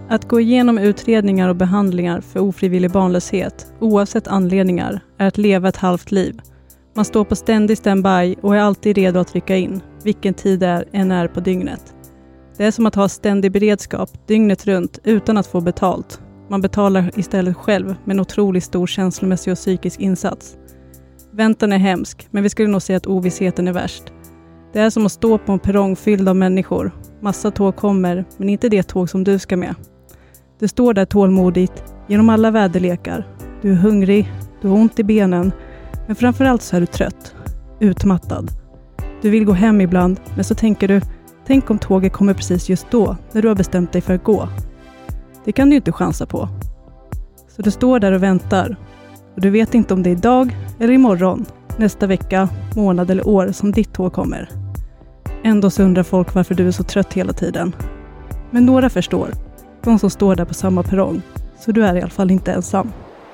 Att gå igenom utredningar och behandlingar för ofrivillig barnlöshet, oavsett anledningar, är att leva ett halvt liv. Man står på ständig standby och är alltid redo att rycka in, vilken tid det än är på dygnet. Det är som att ha ständig beredskap dygnet runt utan att få betalt. Man betalar istället själv med en otroligt stor känslomässig och psykisk insats. Väntan är hemsk, men vi skulle nog säga att ovissheten är värst. Det är som att stå på en perrong fylld av människor. Massa tåg kommer, men inte det tåg som du ska med. Du står där tålmodigt, genom alla väderlekar. Du är hungrig, du har ont i benen, men framförallt så är du trött, utmattad. Du vill gå hem ibland, men så tänker du, tänk om tåget kommer precis just då, när du har bestämt dig för att gå. Det kan du inte chansa på. Så du står där och väntar. Och du vet inte om det är idag eller imorgon, nästa vecka, månad eller år som ditt tåg kommer. Ändå så undrar folk varför du är så trött hela tiden. Men några förstår. De som står där på samma perrong. Så du är i alla fall inte ensam.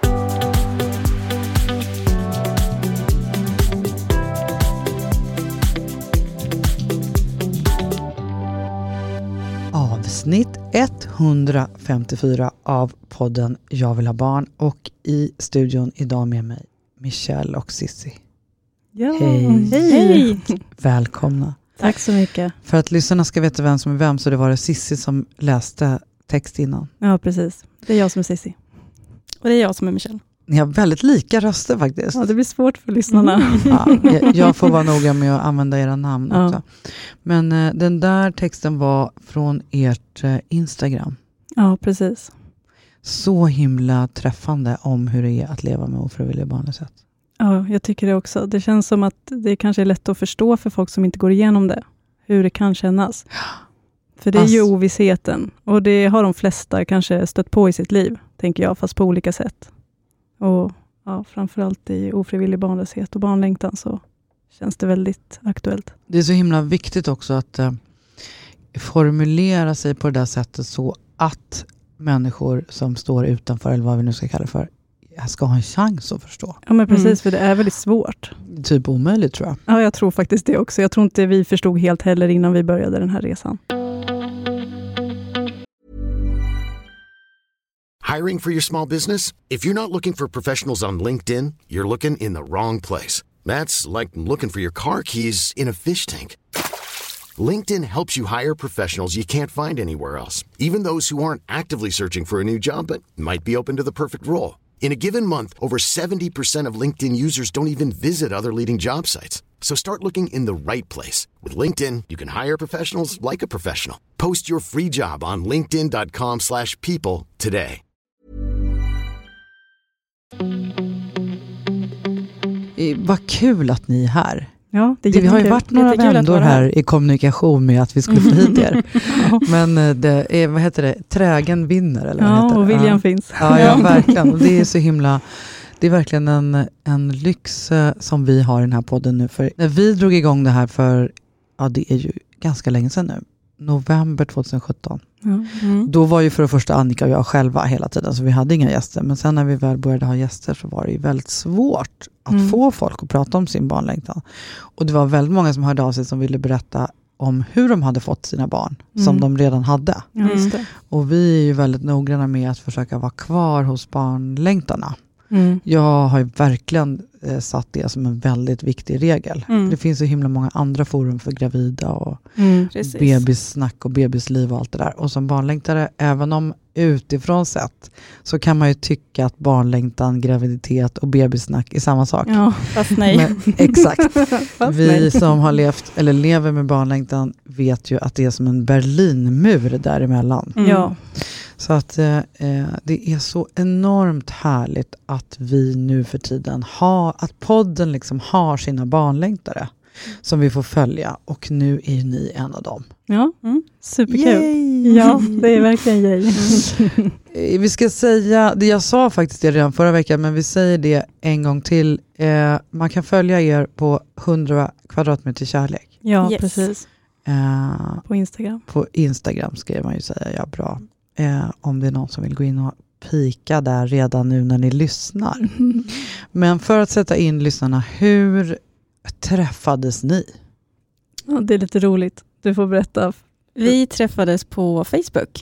Avsnitt 154 av podden Jag vill ha barn. Och i studion idag med mig Michelle och Sissi. Ja, hej! Välkomna. Tack så mycket. För att lyssnarna ska veta vem som är vem, så det var det Sissi som läste text innan. Ja, precis. Det är jag som är Sissi. Och det är jag som är Michelle. Ni har väldigt lika röster faktiskt. Ja, det blir svårt för lyssnarna. Ja, jag får vara noga med att använda era namn också. Men den där texten var från ert Instagram. Ja, precis. Så himla träffande om hur det är att leva med ofrivillig barnlöshet. Ja, jag tycker det också. Det känns som att det kanske är lätt att förstå för folk som inte går igenom det. Hur det kan kännas. För det är ju ovissheten. Och det har de flesta kanske stött på i sitt liv, tänker jag, fast på olika sätt. Och ja, framförallt i ofrivillig barnlöshet och barnlängtan så känns det väldigt aktuellt. Det är så himla viktigt också att formulera sig på det där sättet så att människor som står utanför, eller vad vi nu ska kalla det för, ska ha en chans att förstå. Ja, men precis, för det är väldigt svårt. Typ omöjligt, tror jag. Ja, jag tror faktiskt det också. Jag tror inte vi förstod helt heller innan vi började den här resan. Hiring for your small business? If you're not looking for professionals on LinkedIn, you're looking in the wrong place. That's like looking for your car keys in a fish tank. LinkedIn helps you hire professionals you can't find anywhere else, even those who aren't actively searching for a new job but might be open to the perfect role. In a given month, over 70% of LinkedIn users don't even visit other leading job sites. So start looking in the right place. With LinkedIn, you can hire professionals like a professional. Post your free job on linkedin.com/people today. Vad kul att ni är här. Ja, vi har ju varit några vändor här i kommunikation med att vi skulle få hit er. Men det är, vad heter det? Trägen vinner, eller vad heter det? Och viljan finns. Ja, verkligen. Och det är så himla, det är verkligen en lyx som vi har i den här podden nu. För när vi drog igång det här för, ja, det är ju ganska länge sedan nu. November 2017. Då var ju för det första Annika och jag själva hela tiden, så vi hade inga gäster. Men sen när vi väl började ha gäster så var det ju väldigt svårt att få folk att prata om sin barnlängtan. Och det var väldigt många som hörde av sig som ville berätta om hur de hade fått sina barn som de redan hade. Just det. Och vi är ju väldigt noggranna med att försöka vara kvar hos barnlängtarna. Jag har ju verkligen satt det som en väldigt viktig regel. Det finns så himla många andra forum för gravida och bebissnack och bebisliv och allt det där. Och som barnlängtare, även om utifrån sett, så kan man ju tycka att barnlängtan, graviditet och bebissnack är samma sak. Ja, fast nej. Men, exakt. Vi som har levt eller lever med barnlängtan vet ju att det är som en Berlinmur däremellan. Ja. Så att det är så enormt härligt att vi nu för tiden att podden liksom har sina barnlängtare som vi får följa, och nu är ni en av dem. Ja, superkul. Yay! Ja, det är verkligen yay. Vi ska säga, jag sa faktiskt det redan förra veckan, men vi säger det en gång till. Man kan följa er på 100 kvadratmeter kärlek. Ja, precis. På Instagram. På Instagram ska man ju säga, ja, bra. Om det är någon som vill gå in och pika där redan nu när ni lyssnar. Men för att sätta in lyssnarna, hur träffades ni? Ja, det är lite roligt. Du får berätta. Vi träffades på Facebook.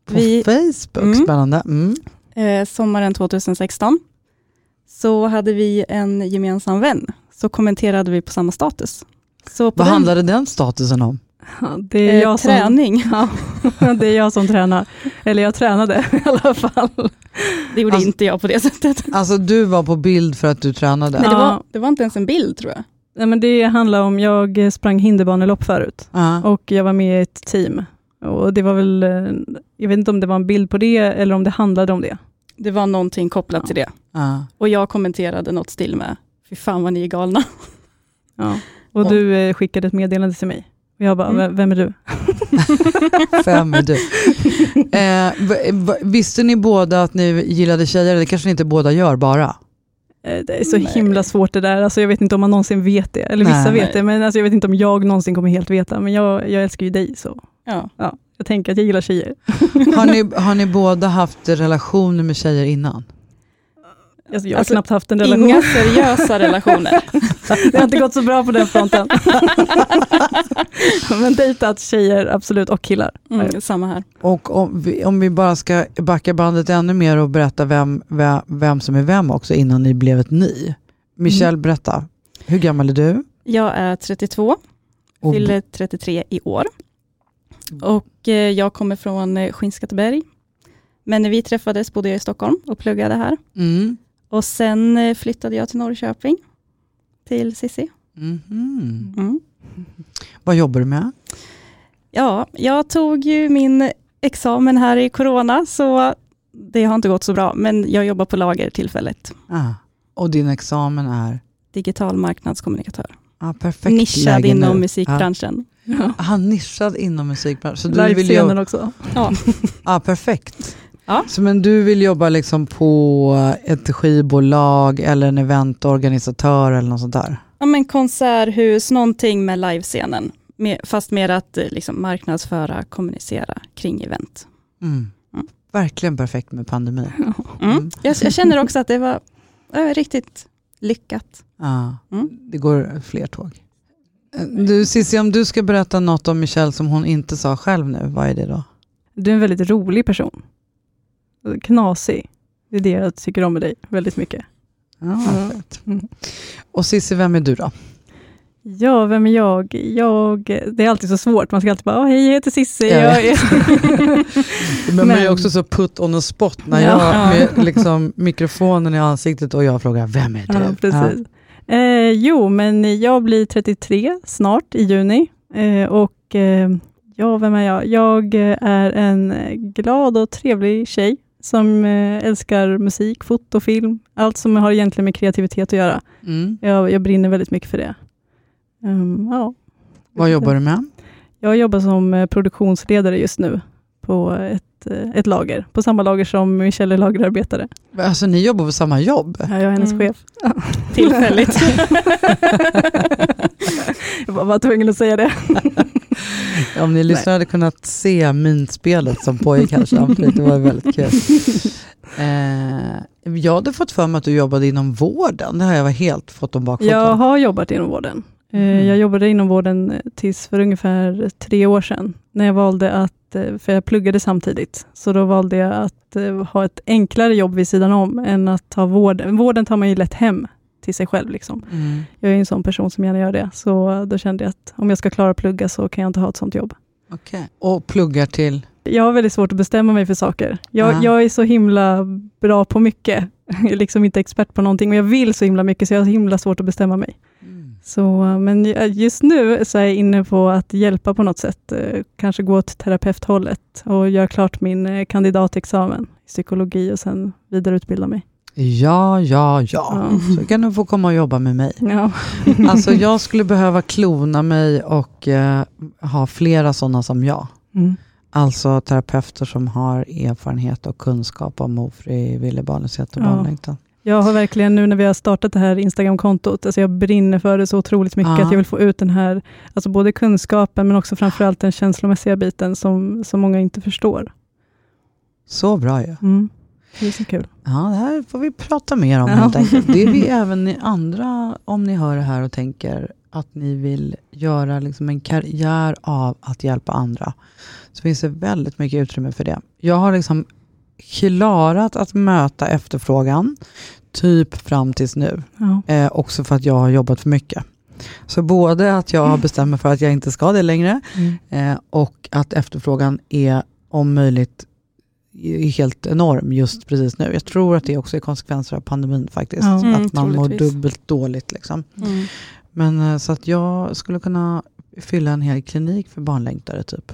På Facebook, spännande. Sommaren 2016 så hade vi en gemensam vän. Så kommenterade vi på samma status. Så på Vad handlade den statusen om? Ja, det är jag träning. Det är jag som tränar. Eller jag tränade i alla fall. Det gjorde inte jag på det sättet. Alltså du var på bild för att du tränade? Nej, det var inte ens en bild tror jag. Nej, men det handlar om, jag sprang hinderbanelopp förut. Och jag var med i ett team. Och det var väl, jag vet inte om det var en bild på det eller om det handlade om det. Det var någonting kopplat till det. Och jag kommenterade något stil med, fy fan vad ni är galna. Ja. Och du skickade ett meddelande till mig. Och jag bara, vem är du? Vem är du? Visste ni båda att ni gillade tjejer? Det kanske ni inte båda gör bara. Det är så himla svårt det där. Alltså jag vet inte om man någonsin vet det. Eller vissa vet det. Men alltså jag vet inte om jag någonsin kommer helt veta. Men jag älskar ju dig så. Ja, jag tänker att jag gillar tjejer. Har ni båda haft relationer med tjejer innan? Alltså jag har knappt haft en relation. Inga seriösa relationer. Det har inte gått så bra på den fronten. Men dejtat tjejer, absolut, och killar. Samma här. Och om vi bara ska backa bandet ännu mer och berätta vem som är vem också innan ni blev ett ni. Michelle, berätta. Hur gammal är du? Jag är 32. Fyller 33 i år. Och jag kommer från Skinnskatteberg. Men när vi träffades bodde jag i Stockholm och pluggade här. Och sen flyttade jag till Norrköping. Till Cissi. Vad jobbar du med? Ja, jag tog ju min examen här i corona. Så det har inte gått så bra. Men jag jobbar på lager tillfället. Och din examen är? Digital marknadskommunikatör. Perfekt. Nischad inom musikbranschen. Nischad inom musikbranschen. Så du vill jobba också. Ja, perfekt. Ja. Så men du vill jobba liksom på ett skivbolag eller en eventorganisatör eller något sånt där? Ja, men konserthus, någonting med livescenen. Fast mer att liksom marknadsföra, kommunicera kring event. Verkligen perfekt med pandemi. Jag känner också att det var riktigt lyckat. Det går fler tåg. Du Cissi, om du ska berätta något om Michelle som hon inte sa själv nu, vad är det då? Du är en väldigt rolig person. Knasig. Det är det jag tycker om med dig väldigt mycket. Och Cissi, vem är du då? Ja, vem är jag? Det är alltid så svårt. Man ska alltid bara, hej, jag heter Cissi. Men man är också så put on a spot när jag med liksom mikrofonen i ansiktet och jag frågar, vem är du? Ja, precis. Men jag blir 33 snart i juni. Vem är jag? Jag är en glad och trevlig tjej som älskar musik, foto, film. Allt som har egentligen med kreativitet att göra. Jag brinner väldigt mycket för det. Vad jobbar du med? Jag jobbar som produktionsledare just nu på ett lager. På samma lager som Michelle är lagerarbetare. Alltså ni jobbar på samma jobb? Ja, jag är hennes chef. Tillfälligt. Jag var tvungen att säga det. Om ni lyssnare hade kunnat se minspelet som pågick här samtidigt, det var väldigt kul. Jag hade fått för mig att du jobbade inom vården. Det har jag helt fått om bakfoten. Jag har jobbat inom vården. Jag jobbade inom vården tills för ungefär 3 år sedan. När jag valde för jag pluggade samtidigt. Så då valde jag att ha ett enklare jobb vid sidan om än att ta vården. Vården tar man ju lätt hem till sig själv. Liksom. Jag är en sån person som gärna gör det. Så då kände jag att om jag ska klara att plugga så kan jag inte ha ett sånt jobb. Okej. Och pluggar till? Jag har väldigt svårt att bestämma mig för saker. Jag är så himla bra på mycket. Jag är liksom inte expert på någonting. Och jag vill så himla mycket så jag har så himla svårt att bestämma mig. Så, men just nu så är jag inne på att hjälpa på något sätt. Kanske gå åt terapeuthållet och göra klart min kandidatexamen i psykologi och sen vidareutbilda mig. Ja. Så kan du få komma och jobba med mig. Ja. Alltså jag skulle behöva klona mig och ha flera sådana som jag. Alltså terapeuter som har erfarenhet och kunskap om ofrivillig barnlöshet och barnlängtan. Jag har verkligen nu när vi har startat det här Instagram-kontot, alltså jag brinner för det så otroligt mycket att jag vill få ut den här, alltså både kunskapen men också framförallt den känslomässiga biten som många inte förstår. Så bra ju. Det är så kul. Ja, det här får vi prata mer om helt enkelt. Det är vi även ni andra, om ni hör det här och tänker att ni vill göra liksom en karriär av att hjälpa andra, så finns det väldigt mycket utrymme för det. Jag har liksom klarat att möta efterfrågan typ fram tills nu. Ja. Också för att jag har jobbat för mycket. Så både att jag har bestämt mig för att jag inte ska det längre och att efterfrågan är om möjligt helt enorm just precis nu. Jag tror att det också är konsekvenser av pandemin faktiskt. Att man mår dubbelt dåligt liksom. Men så att jag skulle kunna fylla en hel klinik för barnlängtare typ.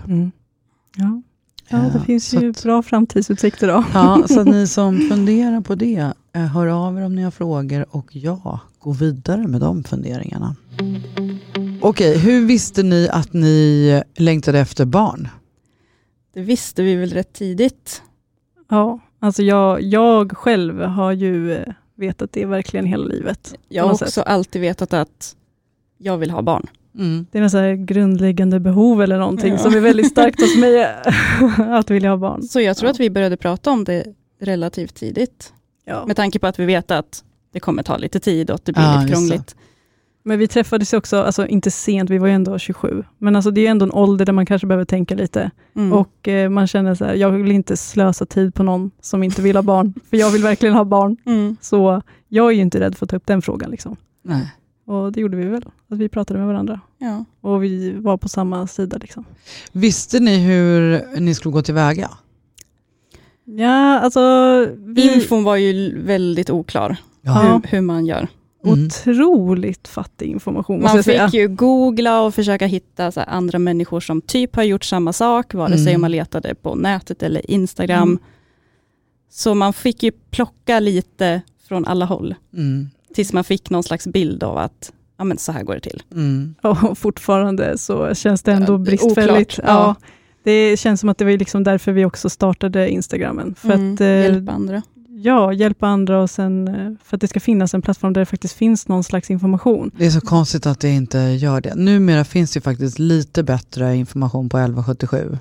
Ja, det finns ju bra framtidsutsikter då. Ja, så att ni som funderar på det, hör av er om ni har frågor och gå vidare med de funderingarna. Okej, hur visste ni att ni längtade efter barn? Det visste vi väl rätt tidigt. Ja, alltså jag själv har ju vetat det verkligen hela livet. Jag har också alltid vetat att jag vill ha barn. Det är en sån här grundläggande behov eller någonting som är väldigt starkt hos mig att vilja ha barn. Så jag tror att vi började prata om det relativt tidigt. Ja. Med tanke på att vi vet att det kommer ta lite tid och att det blir lite krångligt. Men vi träffades också, alltså inte sent, vi var ju ändå 27. Men alltså det är ändå en ålder där man kanske behöver tänka lite. Och man känner så här, jag vill inte slösa tid på någon som inte vill ha barn. För jag vill verkligen ha barn. Så jag är ju inte rädd för att ta upp den frågan liksom. Nej. Och det gjorde vi väl, att vi pratade med varandra. Ja. Och vi var på samma sida liksom. Visste ni hur ni skulle gå tillväga? Ja, alltså... Infon var ju väldigt oklar. Hur man gör. Otroligt fattig information. Man fick ju googla och försöka hitta så här, andra människor som typ har gjort samma sak. Vare sig man letade på nätet eller Instagram. Så man fick ju plocka lite från alla håll. Tills man fick någon slags bild av att men så här går det till. Och fortfarande så känns det ändå bristfälligt. Ja. Det känns som att det var liksom därför vi också startade Instagrammen. För att, hjälpa andra. Ja, hjälpa andra och sen för att det ska finnas en plattform där det faktiskt finns någon slags information. Det är så konstigt att det inte gör det. Numera finns det faktiskt lite bättre information på 1177.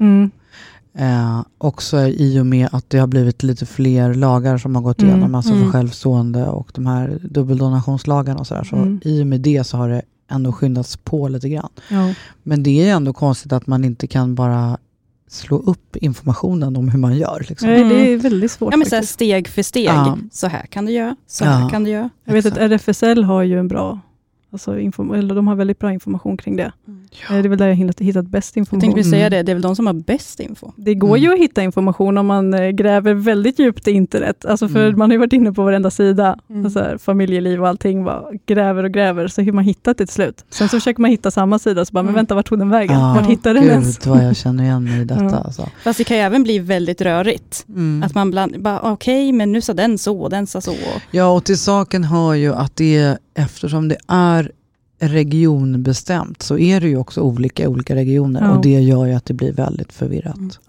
Också i och med att det har blivit lite fler lagar som har gått igenom, alltså för självstående och de här dubbeldonationslagarna och sådär. Så i och med det så har det ändå skyndats på lite grann. Ja. Men det är ändå konstigt att man inte kan bara slå upp informationen om hur man gör. Liksom. Nej, det är väldigt svårt. Ja, men så här steg för steg. Ja. Så här kan du göra, så här kan du göra. Jag vet att RFSL har ju en bra, alltså eller de har väldigt bra information kring det. Det är väl där jag har hittat bäst information. Jag tänkte säga det är väl de som har bäst info. Det går ju att hitta information om man gräver väldigt djupt i internet. Alltså för man har ju varit inne på varenda sida. Alltså här, familjeliv och allting gräver och gräver. Så hur man hittat det till slut. Sen så försöker man hitta samma sida. Så bara, men vänta, vart tog den vägen? Vart hittar den ens? Gud vad jag känner igen mig i detta. Alltså. Fast det kan ju även bli väldigt rörigt. Att man okej, men nu sa den så och den sa så. Ja, och till saken hör ju att det, eftersom det är regionbestämt så är det ju också olika regioner och det gör ju att det blir väldigt förvirrat.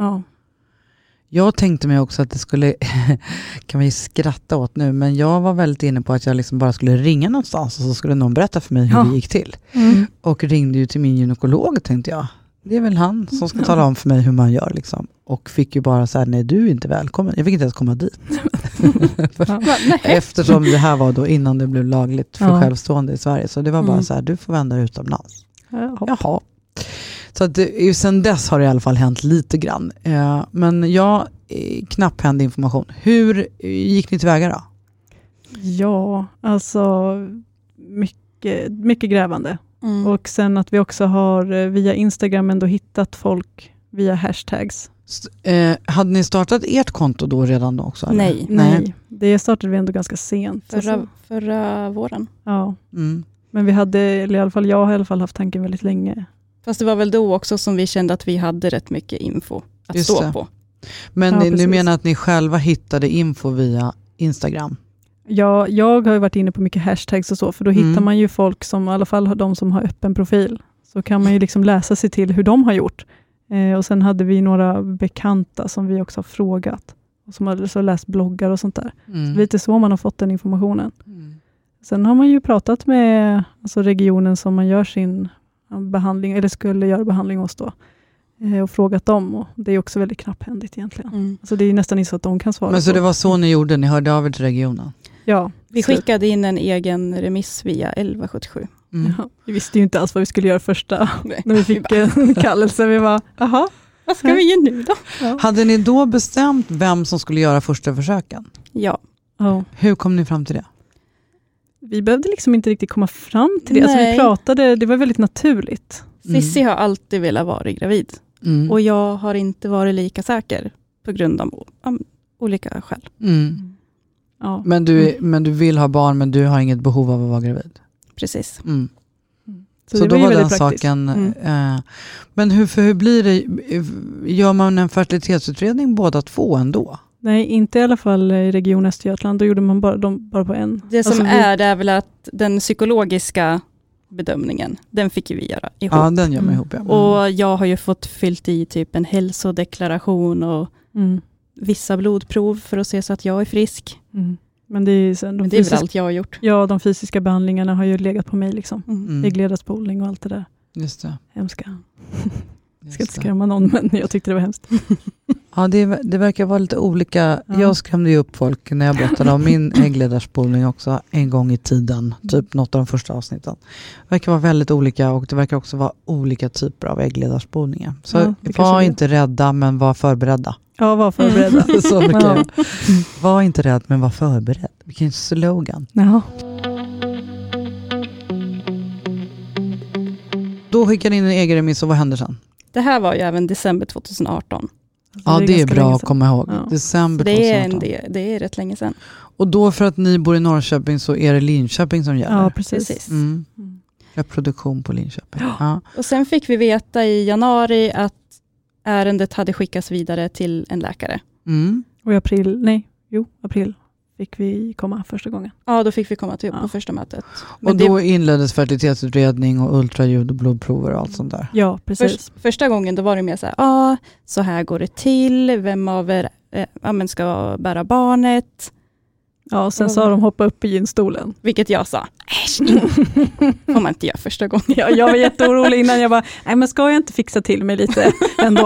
Jag tänkte mig också att det skulle kan vi skratta åt nu, men jag var väldigt inne på att jag liksom bara skulle ringa någonstans och så skulle någon berätta för mig hur det gick till. Och ringde ju till min gynekolog, tänkte jag. Det är väl han som ska tala om för mig hur man gör liksom. Och fick ju bara säga nej, du är inte välkommen. Jag fick inte ens komma dit. Eftersom det här var då innan det blev lagligt för självstående i Sverige. Så det var bara så här, du får vända utomlands. Jaha. Så att sen dess har det i alla fall hänt lite grann. Men knapphändig information. Hur gick ni tillväga då? Ja, alltså mycket grävande. Och sen att vi också har via Instagram ändå hittat folk via hashtags. Hade ni startat ert konto då redan då också? Eller? Nej. Det startade vi ändå ganska sent. Förra våren. Ja. Men vi hade, eller i alla fall jag har i alla fall haft tanken väldigt länge. Fast det var väl då också som vi kände att vi hade rätt mycket info att stå på. Men du menar att ni själva hittade info via Instagram? Ja, jag har ju varit inne på mycket hashtags och så, för då hittar man ju folk som, i alla fall de som har öppen profil. Så kan man ju liksom läsa sig till hur de har gjort. Och sen hade vi några bekanta som vi också har frågat. Och som hade så läst bloggar och sånt där. Så det är lite så man har fått den informationen. Sen har man ju pratat med alltså regionen som man gör sin behandling, eller skulle göra behandling hos då. Och frågat dem, och det är också väldigt knapphändigt egentligen. Alltså det är nästan inte så att de kan svara. Men så det var så ni gjorde, ni hörde av er till regionen? Ja. Vi skickade in en egen remiss via 1177. Ja, vi visste ju inte alls vad vi skulle göra första när vi fick en kallelse. Vi var, jaha, Vad ska vi göra nu då? Ja. Hade ni då bestämt vem som skulle göra första försöken? Ja. Hur kom ni fram till det? Vi behövde liksom inte riktigt komma fram till det. Alltså vi pratade, det var väldigt naturligt. Sissi har alltid velat vara gravid. Och jag har inte varit lika säker på grund av olika skäl. Ja. Men du vill ha barn, men du har inget behov av att vara gravid? Precis. Så då var den saken. Men hur blir det? Gör man en fertilitetsutredning båda två ändå? Nej, inte i alla fall i Region Östergötland. Då gjorde man bara på en. Det som det är väl att den psykologiska bedömningen, den fick vi göra ihop. Ja, den gör man ihop. Ja. Och jag har ju fått fyllt i typ en hälsodeklaration och vissa blodprov för att se så att jag är frisk. Men det är väl allt jag har gjort. Ja, de fysiska behandlingarna har ju legat på mig liksom. Äggledarspolning och allt det där. Just det. Hemska. Jag ska inte skrämma någon, men jag tyckte det var hemskt. Ja, det verkar vara lite olika. Ja. Jag skrämde ju upp folk när jag berättade om min äggledarspolning också en gång i tiden. Typ något av de första avsnitten. Det verkar vara väldigt olika och det verkar också vara olika typer av äggledarspolningar. Så var inte rädda, men var förberedda. Ja, var förberedda. Så mycket. Var inte rädd, men var förberedd. Vilken slogan. Ja. Då skickade in en egen remiss och vad hände sen? Det här var ju även december 2018. Ja, det är bra att komma ihåg. Ja. December 2018. Det är rätt länge sedan. Och då för att ni bor i Norrköping så är det Linköping som gäller? Ja, precis. Reproduktion på Linköping. Ja. Och sen fick vi veta i januari att ärendet hade skickats vidare till en läkare. Och i april fick vi komma första gången. Ja, då fick vi komma på första mötet. Men och då inleddes fertilitetsutredning och ultraljud och blodprover och allt sånt där? Ja, precis. Första gången då var det mer så här, så här går det till. Vem av er ska bära barnet? Ja, och sen sa de hoppa upp i gynstolen. Vilket jag sa, får man inte göra första gången. Ja, jag var jätteorolig innan. Jag bara, nej men ska jag inte fixa till mig lite ändå?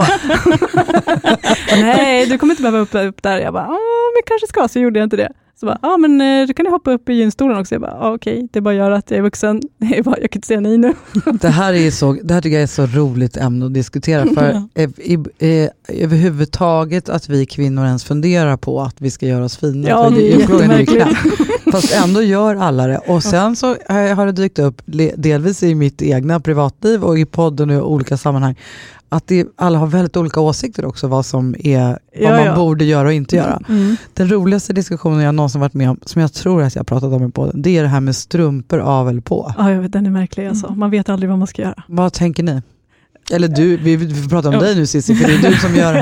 Nej, du kommer inte behöva upp där. Jag bara, men kanske ska, så gjorde jag inte det. Så bara, men du kan hoppa upp i gynstolen också. Jag bara, okej, det är bara att göra att jag är vuxen. Jag kan inte säga nej nu. Det här tycker jag är så roligt ämne att diskutera. För överhuvudtaget att vi kvinnor ens funderar på att vi ska göra oss fina. Ja, det är jättemärkligt. Fast ändå gör alla det. Och sen så har det dykt upp delvis i mitt egna privatliv och i podden och i olika sammanhang. Att alla har väldigt olika åsikter också vad som är vad man borde göra och inte göra. Den roligaste diskussionen jag någonsin varit med om, som jag tror att jag har pratat om i podden, det är det här med strumpor av eller på. Ja, jag vet, den är märklig alltså. Man vet aldrig vad man ska göra. Vad tänker ni? Eller du, vi pratar om dig nu Cissi, för det är du som gör det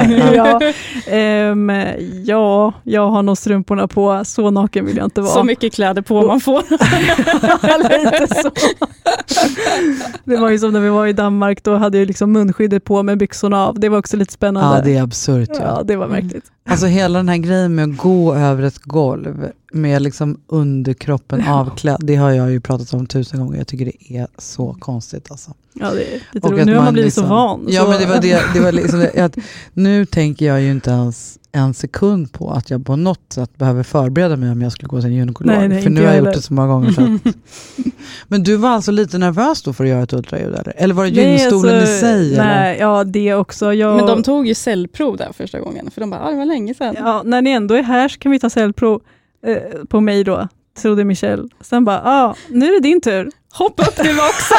här. Jag har nog strumporna på, så naken vill jag inte vara. Så mycket kläder på man får. Lite så. Det var ju som när vi var i Danmark, då hade jag liksom munskyddet på med byxorna av. Det var också lite spännande. Ja, det är absurt. Ja, det var märkligt. Alltså hela den här grejen med att gå över ett golv med liksom underkroppen avklädd, det har jag ju pratat om 1000 gånger. Jag tycker det är så konstigt alltså. Ja, det är lite roligt. Nu har man blivit liksom, så van. Ja, men det var liksom att nu tänker jag ju inte ens en sekund på att jag på något sätt behöver förbereda mig om jag skulle gå till en gynekolog. Nej, för nu har jag gjort det så många gånger. Så att... Men du var alltså lite nervös då för att göra ett ultraljud? Eller var det gynstolen i sig? Nej, ja det också. Men de tog ju cellprov där första gången. För de bara, det var länge sedan. Ja, när ni ändå är här så kan vi ta cellprov på mig då. Trodde Michelle. Sen bara, nu är det din tur. Hoppa upp nu också.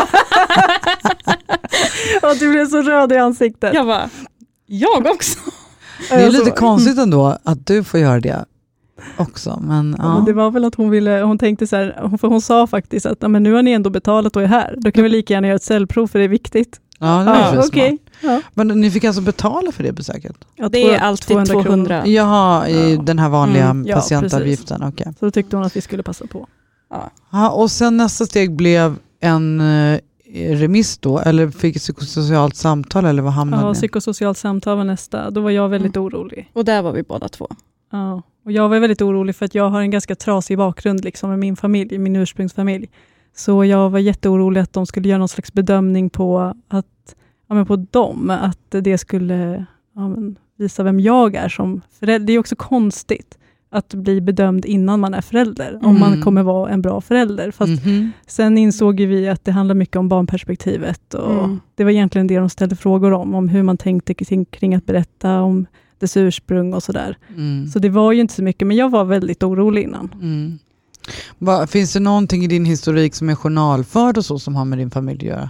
Och du blev så röd i ansiktet. Jag bara, jag också. Det är lite konstigt ändå att du får göra det också. Men, ja. Men det var väl att hon tänkte så här, för hon sa faktiskt att men nu har ni ändå betalat och är här. Då kan vi lika gärna göra ett cellprov för det är viktigt. Ja, det är okej. Ja. Men ni fick alltså betala för det besöket? Ja, det är alltid 200. Jaha, i den här vanliga patientavgiften. Okay. Så då tyckte hon att vi skulle passa på. Ja, och sen nästa steg blev en remiss då? Eller fick psykosocialt samtal? Eller vad hamnade ni? Psykosocialt samtal var nästa. Då var jag väldigt orolig. Och där var vi båda två. Ja, och jag var väldigt orolig för att jag har en ganska trasig bakgrund liksom, med min familj, min ursprungsfamilj. Så jag var jätteorolig att de skulle göra någon slags bedömning på på dem. Att det skulle visa vem jag är som förälder. Det är också konstigt att bli bedömd innan man är förälder. Om man kommer vara en bra förälder. Fast sen insåg ju vi att det handlar mycket om barnperspektivet. Och det var egentligen det de ställde frågor om hur man tänkte kring att berätta om dess ursprung och sådär. Så det var ju inte så mycket, men jag var väldigt orolig innan. Finns det någonting i din historik som är journalförd och så som har med din familj att göra?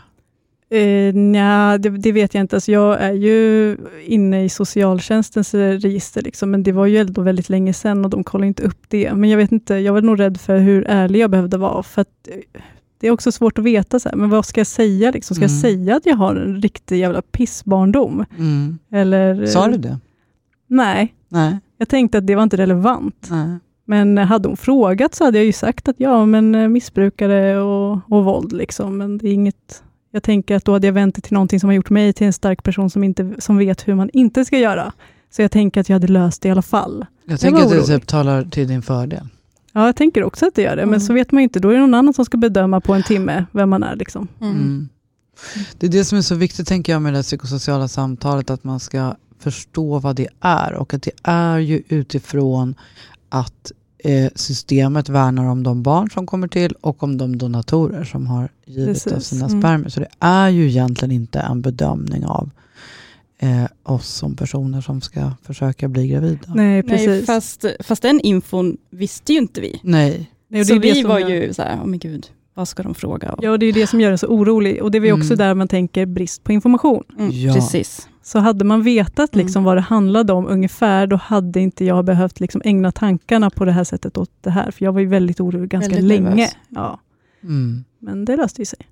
Nej, det vet jag inte. Alltså jag är ju inne i socialtjänstens register liksom, men det var ju ändå väldigt länge sedan och de kollade inte upp det. Men jag vet inte, jag var nog rädd för hur ärlig jag behövde vara, för att det är också svårt att veta så här, men vad ska jag säga liksom? Ska jag säga att jag har en riktig jävla pissbarndom? Eller sa du det? Nej. Jag tänkte att det var inte relevant. Nej. Men hade hon frågat så hade jag ju sagt att ja, men missbrukare och våld liksom, men det är inget. Jag tänker att då hade jag väntat till någonting som har gjort mig till en stark person som vet hur man inte ska göra. Så jag tänker att jag hade löst det i alla fall. Jag tänker att det typ talar till din fördel. Ja, jag tänker också att det gör det. Men så vet man ju inte. Då är det någon annan som ska bedöma på en timme vem man är liksom. Det är det som är så viktigt, tänker jag, med det psykosociala samtalet. Att man ska förstå vad det är. Och att det är ju utifrån att systemet värnar om de barn som kommer till och om de donatorer som har givit av sina spermier. Så det är ju egentligen inte en bedömning av oss som personer som ska försöka bli gravida. Nej, precis. Nej, fast den infon visste ju inte vi. Nej. Så vi var ju så här, men gud, vad ska de fråga? Ja, det är det som gör det så orolig. Och det är också där man tänker brist på information. Precis. Så hade man vetat liksom vad det handlade om ungefär, då hade inte jag behövt liksom ägna tankarna på det här sättet åt det här. För jag var ju väldigt orolig ganska länge. Ja. Men det löste ju sig.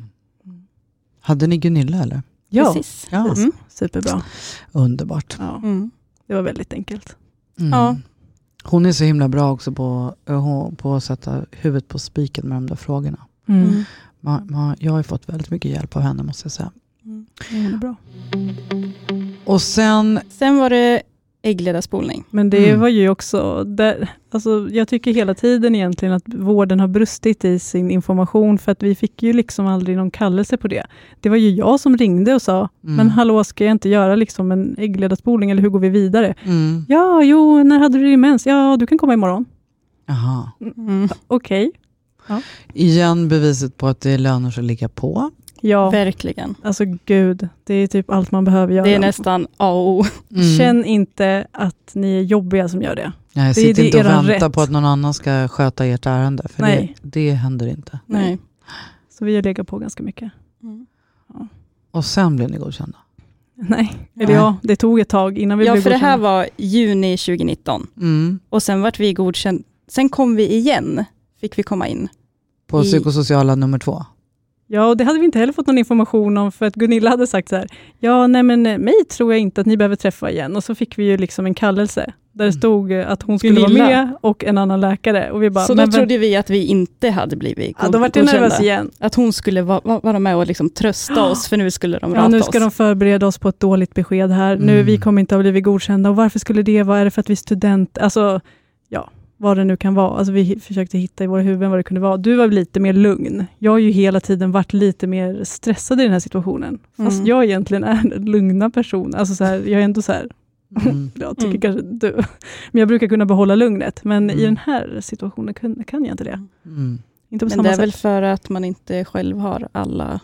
Hade ni Gunilla eller? Ja, precis. Ja. Superbra. Underbart. Ja. Det var väldigt enkelt. Ja. Hon är så himla bra också på att sätta huvudet på spiken med de där frågorna. Jag har ju fått väldigt mycket hjälp av henne, måste jag säga. Det är bra. Och sen var det äggledarspolning. Men det var ju också där, alltså jag tycker hela tiden egentligen att vården har brustit i sin information, för att vi fick ju liksom aldrig någon kallelse på det. Det var ju jag som ringde och sa, men hallå, ska jag inte göra liksom en äggledarspolning, eller hur går vi vidare? När hade du demens? Ja, du kan komma imorgon. Aha. Okej. Ja. Igen beviset på att det lönar sig att ligga på. Ja, verkligen. Alltså gud, det är typ allt man behöver göra. Det är nästan A och O. Känn inte att ni är jobbiga som gör det. Nej, sitt inte och vänta på att någon annan ska sköta ert ärende. För det händer inte. Nej. Så vi har legat på ganska mycket. Ja. Och sen blev ni godkända? Nej, det tog ett tag innan vi blev godkända. Ja, för det här var juni 2019. Och sen vart vi godkända. Sen kom vi igen. Fick vi komma in. På psykosociala nummer 2? Ja, och det hade vi inte heller fått någon information om, för att Gunilla hade sagt så här, mig tror jag inte att ni behöver träffa igen. Och så fick vi ju liksom en kallelse där det stod att hon skulle vara med och en annan läkare. Och vi bara, så då trodde vi att vi inte hade blivit godkända. Då var det nervös igen. Att hon skulle vara med och liksom trösta oss, för nu skulle de rata oss. Nu ska de förbereda oss på ett dåligt besked här. Nu, vi kommer inte att bli godkända. Och varför skulle det vara? Är det för att vi är student? Alltså, vad det nu kan vara. Alltså vi försökte hitta i våra huvuden vad det kunde vara. Du var lite mer lugn. Jag har ju hela tiden varit lite mer stressad i den här situationen. Fast jag egentligen är en lugna person. Alltså så här, jag är ändå så här, jag tycker kanske du. Men jag brukar kunna behålla lugnet. Men i den här situationen kan jag inte det. Inte på samma det är sätt. Väl för att man inte själv har alla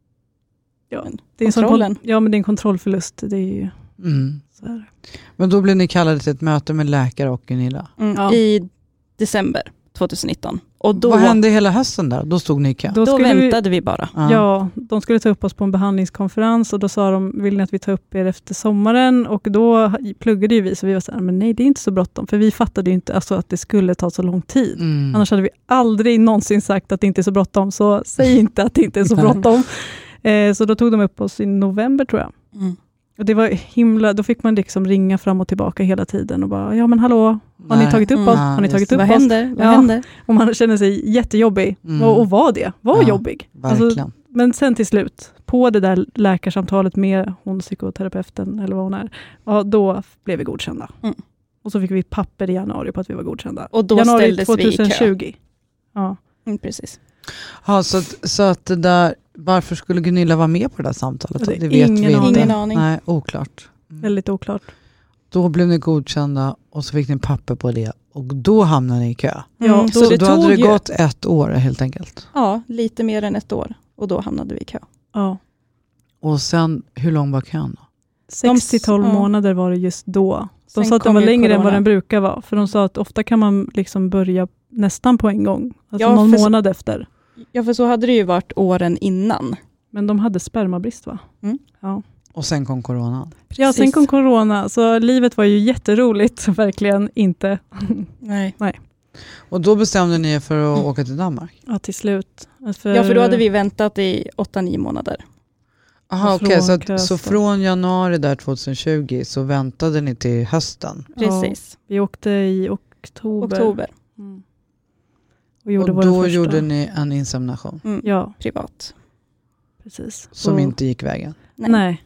det är kontrollen. men det är en kontrollförlust. Det är ju så här. Men då blev ni kallade till ett möte med läkare och Gunilla? I december 2019. Och då, vad hände hela hösten där? Då stod ni i kö? Då väntade vi bara. Ja, de skulle ta upp oss på en behandlingskonferens och då sa de, vill ni att vi tar upp er efter sommaren? Och då pluggade ju vi, så vi var så här, men nej, det är inte så bråttom. För vi fattade ju inte att det skulle ta så lång tid. Annars hade vi aldrig någonsin sagt att det inte är så bråttom. Så säg inte att det inte är så bråttom. Så då tog de upp oss i november, tror jag. Och det var himla, då fick man liksom ringa fram och tillbaka hela tiden och bara, ja men hallå, har ni tagit upp oss? Har ni tagit upp vad oss? Händer? Vad händer? Och man känner sig jättejobbig. Och var jobbig. Verkligen. Men sen till slut, på det där läkarsamtalet med hon psykoterapeuten eller vad hon är, då blev vi godkända. Och så fick vi ett papper i januari på att vi var godkända. Och då januari ställdes 2020. vi i kö. Ja. Precis. Ja, så att det där, varför skulle Gunilla vara med på det där samtalet? Det vet vi inte. Ingen aning. Nej, oklart. Väldigt oklart. Då blev ni godkända och så fick ni papper på det. Och då hamnade ni i kö. Ja, Så då hade det gått 1 år helt enkelt. Ja, lite mer än 1 år. Och då hamnade vi i kö. Ja. Och sen, hur lång var kön då? 6-12 månader var det just då. De sa att den var längre än vad den brukar vara. För de sa att ofta kan man liksom börja nästan på en gång. Alltså någon månad efter. Ja, för så hade det ju varit åren innan. Men de hade spermabrist, va? Mm. Ja. Och sen kom corona. Ja, sen kom corona. Så livet var ju jätteroligt. Verkligen inte. Nej. Och då bestämde ni er för att åka till Danmark? Ja, till slut. Ja, för då hade vi väntat i 8-9 månader. Aha, okej. Så från januari där 2020 så väntade ni till hösten? Precis. Ja, vi åkte i oktober. Mm. Och då gjorde ni en insemination? Ja. Privat. Precis. Som inte gick vägen? Nej.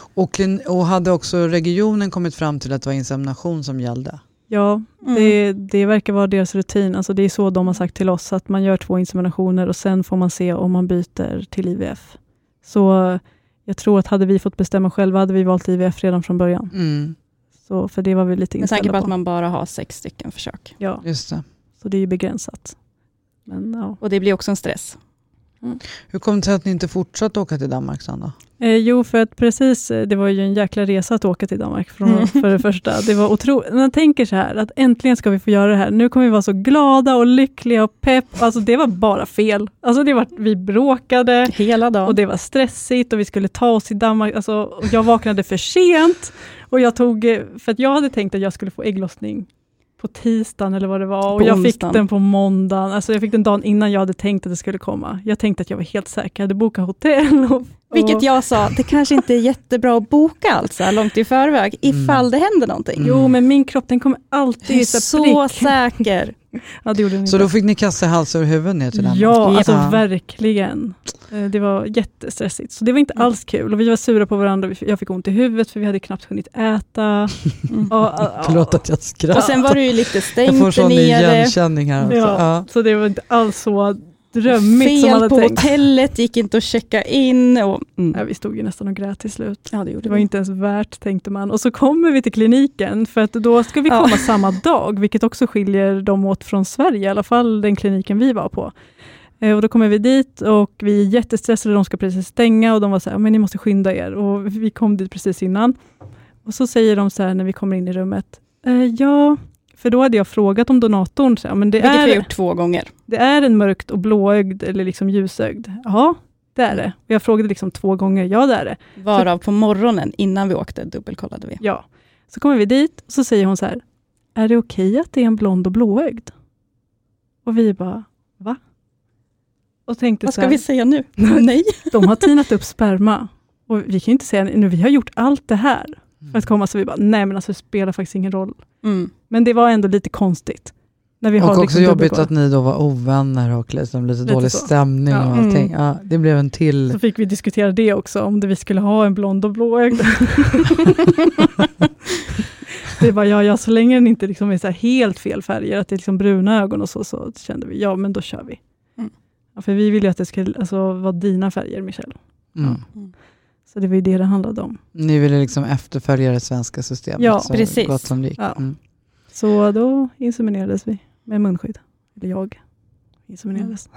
Och hade också regionen kommit fram till att det var insemination som gällde? Ja, det verkar vara deras rutin. Alltså det är så de har sagt till oss, att man gör 2 inseminationer och sen får man se om man byter till IVF. Så jag tror att hade vi fått bestämma själva hade vi valt IVF redan från början. Så för det var vi lite inställda på. Med tanke på att man bara har 6 stycken försök. Ja, just det. Så det är ju begränsat. Men, ja. Och det blir också en stress. Hur kom det sig att ni inte fortsatte åka till Danmark sen då? Jo, för att precis, det var ju en jäkla resa att åka till Danmark för det första. Det var otroligt. Man tänker så här, att äntligen ska vi få göra det här. Nu kommer vi vara så glada och lyckliga och pepp. Alltså det var bara fel. Alltså vi bråkade. Hela dagen. Och det var stressigt och vi skulle ta oss till Danmark. Alltså, och jag vaknade för sent. Och för att jag hade tänkt att jag skulle få ägglossning på tisdagen eller vad det var. Och jag fick den på måndagen. Alltså jag fick den dagen innan jag hade tänkt att det skulle komma. Jag tänkte att jag var helt säker. Jag hade bokat hotell. Vilket jag sa, det kanske inte är jättebra att boka allt så här långt i förväg. Ifall det händer någonting. Jo, men min kropp den kommer alltid så säker. Ja, det gjorde den så inte. då fick ni kasta hals över huvudet ner till den? Ja, alltså verkligen. Det var jättestressigt. Så det var inte alls kul. Och vi var sura på varandra. Jag fick ont i huvudet för vi hade knappt hunnit äta. Förlåt att jag skrattar. Och sen var det ju lite stängt jag får sån nere. igenkänning här. Ja, så det var inte alls så drömmigt som man hade på tänkt. hotellet, gick inte att checka in. Och, ja, vi stod ju nästan och grät till slut. Ja, det var inte ens värt, tänkte man. Och så kommer vi till kliniken, för att då ska vi komma samma dag, vilket också skiljer dem åt från Sverige, i alla fall den kliniken vi var på. Och då kommer vi dit och vi är jättestressade, de ska precis stänga och de var så här, men ni måste skynda er. Och vi kom dit precis innan. Och så säger de så här när vi kommer in i rummet, ja... För då hade jag frågat om donatorn. Så, men vilket vi har gjort 2 gånger. Det är en mörkt och blåögd eller liksom ljusögd. Ja, det är det. Och jag frågade liksom 2 gånger. Ja, det är det. Varav på morgonen innan vi åkte dubbelkollade vi. Ja. Så kommer vi dit och så säger hon så här. Är det okej att det är en blond och blåögd? Och vi bara, va? Och tänkte vad ska vi säga nu? Nej. De har tinat upp sperma. Och vi kan ju inte säga nu, vi har gjort allt det här. För att komma, så vi bara, nej men alltså det spelar faktiskt ingen roll. Men det var ändå lite konstigt. När vi och har också liksom jobbigt att ni då var ovänner och liksom lite dålig stämning och allting. Ja, det blev en till. Så fick vi diskutera det också, om vi skulle ha en blond och blåögd. Det var ja, så länge den inte liksom är så här helt fel färger, att det är liksom bruna ögon och så kände vi, ja men då kör vi. Ja, för vi ville att det skulle vara dina färger, Michelle. Så det var ju det handlade om. Ni ville liksom efterfölja det svenska systemet. Ja, så precis. Gott som det gick. Ja. Så då inseminerades vi med munskydd. Eller jag inseminerades.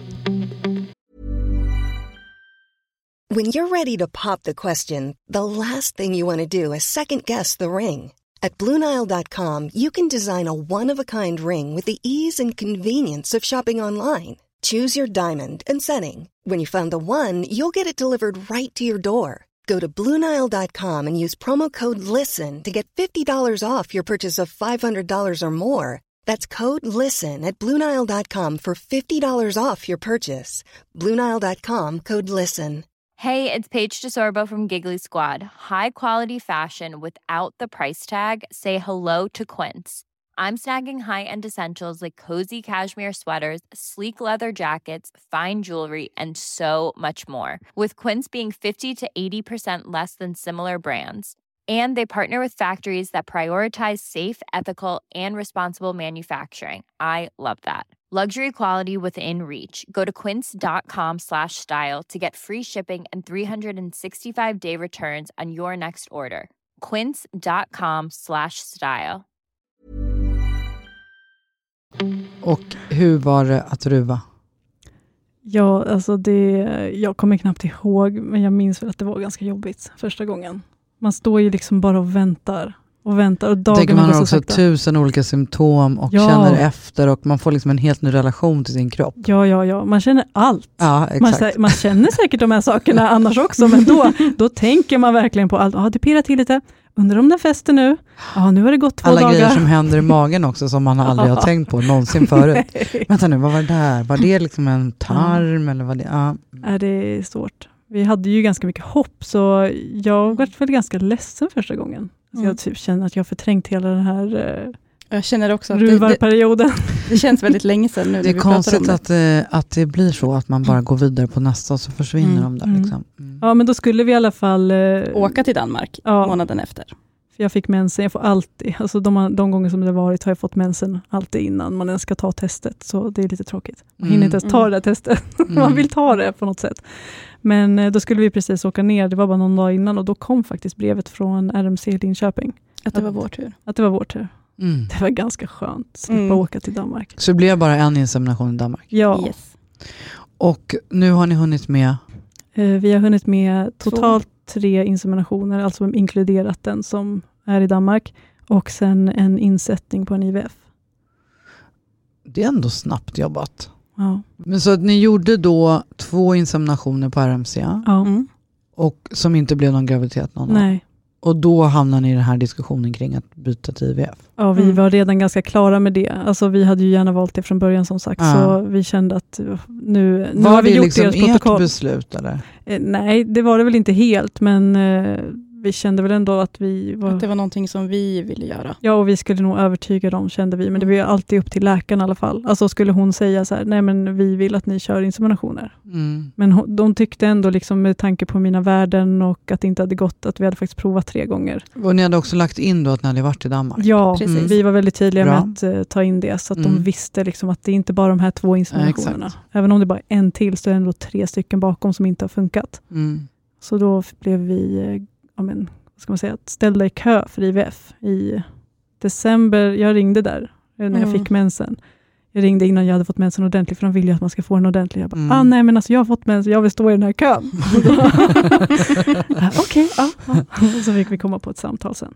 When you're ready to pop the question, the last thing you want to do is second guess the ring. At BlueNile.com you can design a one-of-a-kind ring with the ease and convenience of shopping online. Choose your diamond and setting. When you find the one, you'll get it delivered right to your door. Go to BlueNile.com and use promo code LISTEN to get $50 off your purchase of $500 or more. That's code LISTEN at BlueNile.com for $50 off your purchase. BlueNile.com, code LISTEN. Hey, it's Paige DeSorbo from Giggly Squad. High quality fashion without the price tag. Say hello to Quince. I'm snagging high-end essentials like cozy cashmere sweaters, sleek leather jackets, fine jewelry, and so much more. With Quince being 50 to 80% less than similar brands. And they partner with factories that prioritize safe, ethical, and responsible manufacturing. I love that. Luxury quality within reach. Go to quince.com/style to get free shipping and 365-day returns on your next order. Quince.com/style. Och hur var det att ruva? Ja, alltså jag kommer knappt ihåg, men jag minns väl att det var ganska jobbigt första gången. Man står ju liksom bara och väntar. Och dagen man har också sakta. 1000 olika symptom och känner efter och man får liksom en helt ny relation till sin kropp. Ja. Man känner allt. Ja, exakt. Man känner säkert de här sakerna annars också, men då tänker man verkligen på allt. Det pirrar till lite. Undrar om den fäster nu. Nu har det gått 2 dagar. Alla grejer som händer i magen också som man aldrig har tänkt på någonsin förut. Vänta nu, vad var det där? Var det liksom en tarm eller vad det? Ja. Det är svårt. Vi hade ju ganska mycket hopp, så jag var väl ganska ledsen första gången. Så jag typ känner att jag har förträngt hela den här jag känner också att ruvarperioden. Det känns väldigt länge sedan nu. Det är konstigt att det blir så att man bara går vidare på nästa och så försvinner de där. Liksom. Ja, men då skulle vi i alla fall åka till Danmark månaden efter. För jag fick mensen, jag får alltid, alltså de gånger som det varit har jag fått mensen alltid innan man ens ska ta testet. Så det är lite tråkigt. Man hinner inte ens ta det där testet. Man vill ta det på något sätt. Men då skulle vi precis åka ner, det var bara någon dag innan och då kom faktiskt brevet från RMC i Linköping. Att det var vår tur. Att det var vår tur. Det var ganska skönt att slippa åka till Danmark. Så det blev bara en insemination i Danmark? Ja. Yes. Och nu har ni hunnit med? Vi har hunnit med totalt 3 inseminationer, alltså inkluderat den som är i Danmark. Och sen en insättning på en IVF. Det är ändå snabbt jobbat. Ja. Men så att ni gjorde då 2 inseminationer på RMC? Ja. Och som inte blev någon graviditet någon Nej. Av. Och då hamnade ni i den här diskussionen kring att byta till IVF? Ja, vi var redan ganska klara med det. Alltså vi hade ju gärna valt det från början som sagt. Så vi kände att nu har vi gjort liksom deras protokoll. ert beslut eller? Nej, det var det väl inte helt, men vi kände väl ändå att att det var någonting som vi ville göra. Ja, och vi skulle nog övertyga dem, kände vi. Men det var ju alltid upp till läkaren i alla fall. Alltså skulle hon säga så här, nej men vi vill att ni kör inseminationer. Men de tyckte ändå liksom med tanke på mina värden och att det inte hade gått, att vi hade faktiskt provat 3 gånger. Och ni hade också lagt in då att ni hade varit i Danmark? Ja, vi var väldigt tydliga med att ta in det. Så att de visste liksom att det inte bara de här 2 inseminationerna. Även om det bara är en till så är det ändå 3 stycken bakom som inte har funkat. Så då blev vi vad ska man säga, ställda i kö för IVF i december. Jag ringde där när jag fick mensen. Jag ringde innan jag hade fått mensen ordentligt, för de vill ju att man ska få den ordentligt. Jag bara, nej men alltså jag har fått mensen, jag vill stå i den här kön. Okej. Så fick vi komma på ett samtal sen.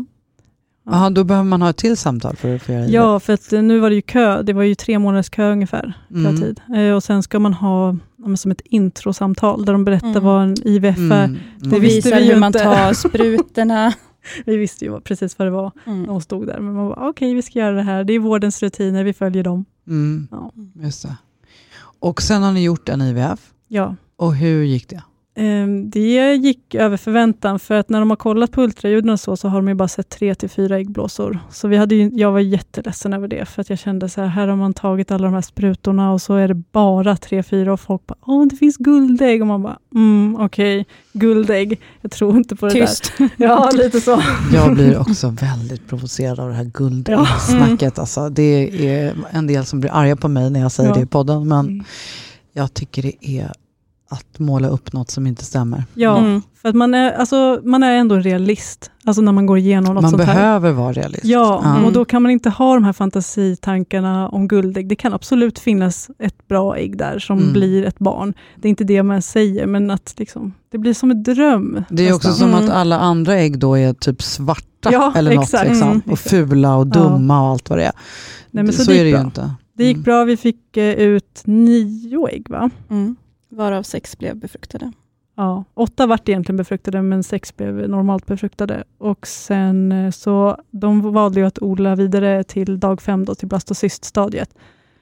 Jaha, då behöver man ha ett till samtal för att få göra IVF? Ja, för att nu var det ju kö. Det var ju 3 månaders kö ungefär. Tid. Och sen ska man ha som ett introsamtal där de berättar vad en IVF är. Det visar vi hur man tar sprutorna. Vi visste ju precis vad det var när hon stod där. Men man var okej, vi ska göra det här. Det är vårdens rutiner, vi följer dem. Ja. Just det. Och sen har ni gjort en IVF? Ja. Och hur gick det? Det gick över förväntan, för att när de har kollat på ultraljuden och så har de ju bara sett 3-4 äggblåsor. Så jag var jätteledsen över det, för att jag kände så här har man tagit alla de här sprutorna och så är det bara 3-4 och folk bara, det finns guldägg, och man bara, okej, guldägg, jag tror inte på det Tyst. där. Ja, lite så. Jag blir också väldigt provocerad av det här guldäggsnacket. Alltså, det är en del som blir arga på mig när jag säger det i podden, men jag tycker det är att måla upp något som inte stämmer. Ja, för att man är ändå en realist. Alltså när man går igenom något sånt här. Man behöver vara realist. Ja, och då kan man inte ha de här fantasitankarna om guldägg. Det kan absolut finnas ett bra ägg där som blir ett barn. Det är inte det man säger, men att liksom, det blir som en dröm. Det är också som att alla andra ägg då är typ svarta eller något. Liksom, och fula och dumma och allt vad det är. Nej, men så är det ju inte. Det gick bra, vi fick ut 9 ägg, va? Varav 6 blev befruktade. Ja, 8 vart egentligen befruktade, men 6 blev normalt befruktade. Och sen så de valde ju att odla vidare till dag 5 då, till blastocyststadiet.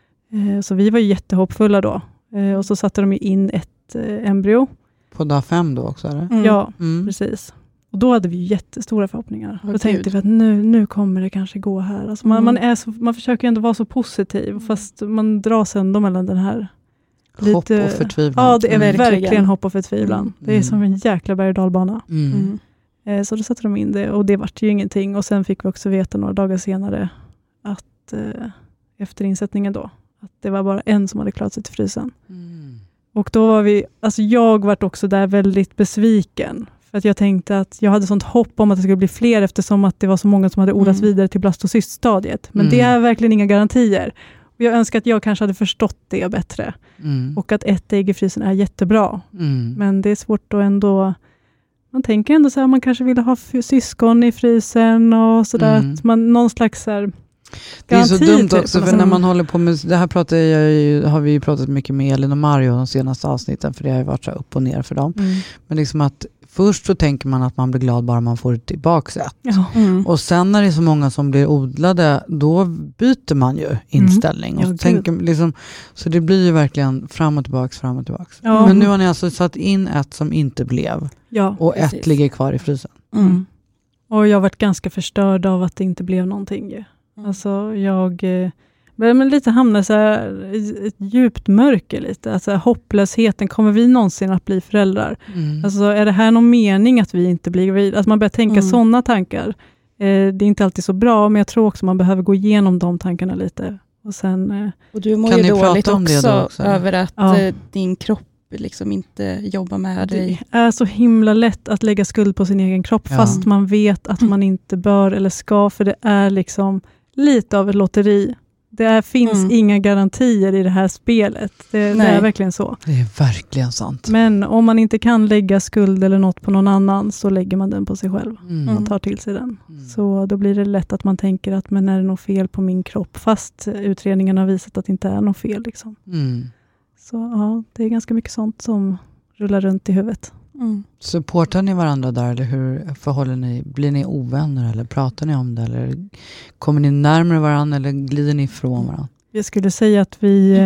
Så vi var ju jättehoppfulla då. Och så satte de in ett embryo. På dag 5 då också, eller? Ja, precis. Och då hade vi jättestora förhoppningar. Då tänkte vi att nu kommer det kanske gå här. Alltså man försöker ändå vara så positiv, fast man dras ändå mellan den här hopp och förtvivlan. Ja, det är verkligen hopp och förtvivlan. Det är som en jäkla berg- och dalbana. Så då satte de in det, och det vart ju ingenting. Och sen fick vi också veta några dagar senare att efter insättningen då, att det var bara en som hade klarat sig till frysen. Och då var jag vart också där väldigt besviken. För För att jag tänkte att jag hade sånt hopp om att det skulle bli fler eftersom att det var så många som hade odlats vidare till blastocyststadiet. Men det är verkligen inga garantier. Och jag önskar att jag kanske hade förstått det bättre. Och att ett ägg i frysen är jättebra. Men det är svårt att ändå... Man tänker ändå så här, man kanske vill ha syskon i frysen och sådär. Att man någon slags så här, det är så dumt också, för när man håller på med... Det här har vi ju pratat mycket med Elin och Mario de senaste avsnitten, för det har ju varit så upp och ner för dem. Men liksom att först så tänker man att man blir glad bara man får det tillbaka ett. Och sen när det är så många som blir odlade, då byter man ju inställning. Och tänker, liksom, så det blir ju verkligen fram och tillbaka. Men nu har ni alltså satt in ett som inte blev. Och precis. Ett ligger kvar i frysen. Och jag har varit ganska förstörd av att det inte blev någonting ju. Alltså jag började lite hamna så här, i ett djupt mörker lite. Alltså hopplösheten, kommer vi någonsin att bli föräldrar? Alltså är det här någon mening att vi inte blir gravida? Att man börjar tänka sådana tankar. Det är inte alltid så bra, men jag tror också man behöver gå igenom de tankarna lite. Och sen... Och du mår ju dåligt också över att din kropp liksom inte jobbar med dig. Det är så himla lätt att lägga skuld på sin egen kropp fast man vet att man inte bör eller ska, för det är liksom lite av ett lotteri. Det finns inga garantier i det här spelet. Det är verkligen så. Det är verkligen sant. Men om man inte kan lägga skuld eller något på någon annan, så lägger man den på sig själv. Man tar till sig den. Så då blir det lätt att man tänker att men är det något fel på min kropp? Fast utredningen har visat att det inte är något fel. Liksom. Så ja, det är ganska mycket sånt som rullar runt i huvudet. Supportar ni varandra där, eller hur förhåller ni? Blir ni ovänner eller pratar ni om det? Eller kommer ni närmare varandra eller glider ni ifrån varandra? Jag skulle säga att vi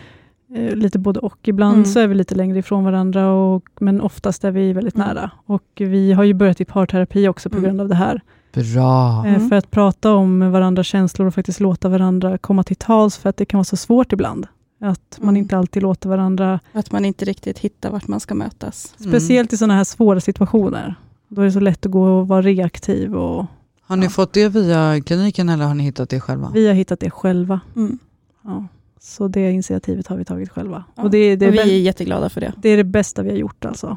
lite både och. Ibland så är vi lite längre ifrån varandra, men oftast är vi väldigt nära. Och vi har ju börjat i parterapi också på grund av det här. Bra. För att prata om varandras känslor och faktiskt låta varandra komma till tals, för att det kan vara så svårt ibland. Att man inte alltid låter varandra... Att man inte riktigt hittar vart man ska mötas. Speciellt i sådana här svåra situationer. Då är det så lätt att gå och vara reaktiv. Har ni fått det via kliniken eller har ni hittat det själva? Vi har hittat det själva. Ja. Så det initiativet har vi tagit själva. Ja. Och vi är jätteglada för det. Det är det bästa vi har gjort alltså.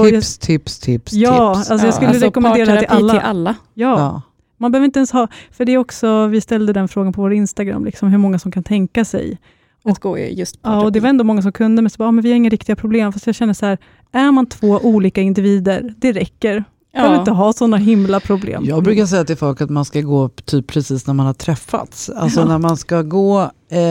Tips. Ja, alltså jag skulle rekommendera det till alla. Ja. Man behöver inte ens ha... För det är också... Vi ställde den frågan på vår Instagram. Liksom, hur många som kan tänka sig... Att gå just på och det var ändå många som kunde, men så bara, men vi har inga riktiga problem. Fast jag känner så här, är man 2 olika individer, det räcker. Jag behöver inte ha sådana himla problem. Jag brukar säga till folk att man ska gå typ precis när man har träffats. Alltså när man ska gå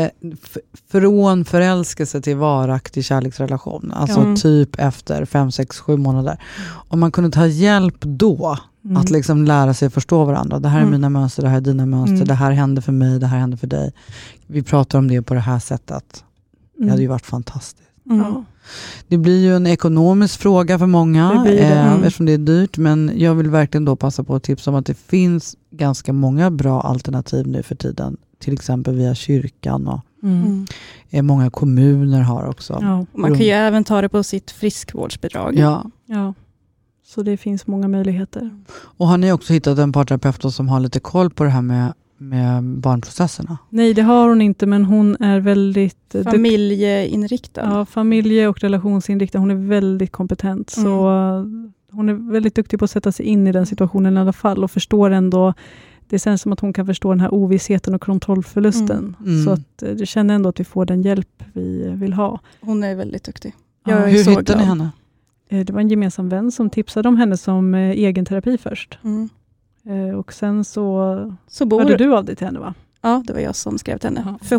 från förälskelse till varaktig kärleksrelation. Alltså typ efter 5, 6, 7 månader. Om man kunde ta hjälp då, att liksom lära sig förstå varandra. Det här är mina mönster, det här är dina mönster. Det här händer för mig, det här händer för dig. Vi pratar om det på det här sättet. Det hade ju varit fantastiskt. Det blir ju en ekonomisk fråga för många. Eftersom det är dyrt. Men jag vill verkligen då passa på att tipsa om att det finns ganska många bra alternativ nu för tiden. Till exempel via kyrkan och många kommuner har också. Ja. Man kan ju även ta det på sitt friskvårdsbidrag. Ja. Så det finns många möjligheter. Och har ni också hittat en parterapeut som har lite koll på det här med barnprocesserna? Nej, det har hon inte, men hon är väldigt... Familjeinriktad. Ja, familje- och relationsinriktad. Hon är väldigt kompetent. Så hon är väldigt duktig på att sätta sig in i den situationen i alla fall. Och förstår ändå... Det känns som att hon kan förstå den här ovissheten och kontrollförlusten. Så att det känner ändå att vi får den hjälp vi vill ha. Hon är väldigt duktig. Hur hittade ni henne? Det var en gemensam vän som tipsade om henne som egen terapi först. Och sen så hörde du av dig till henne, va? Ja, det var jag som skrev till henne. Ja. För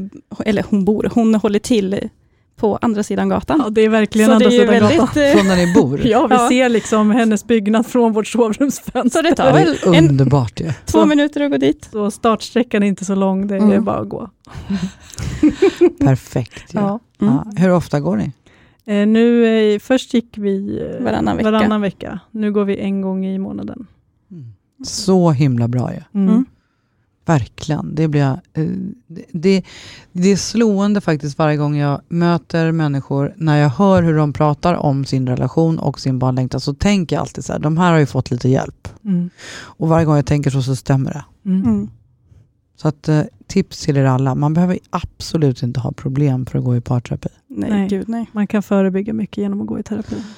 hon håller till på andra sidan gatan. Ja, det är verkligen andra sidan gatan. Från där ni bor? Ja, vi ser liksom hennes byggnad från vårt sovrumsfönster. Så det tar väl underbart, 2 minuter att gå dit. Så startsträckan är inte så lång, det är bara att gå. Perfekt. Ja. Hur ofta går ni? Först gick vi varannan vecka. Nu går vi 1 gång i månaden. Så himla bra ju. Verkligen. Det är slående faktiskt varje gång jag möter människor, när jag hör hur de pratar om sin relation och sin barnlängtan, så tänker jag alltid så här, de här har ju fått lite hjälp. Och varje gång jag tänker så stämmer det. Så att tips till er alla. Man behöver absolut inte ha problem för att gå i parterapi. Nej. Man kan förebygga mycket genom att gå i terapi.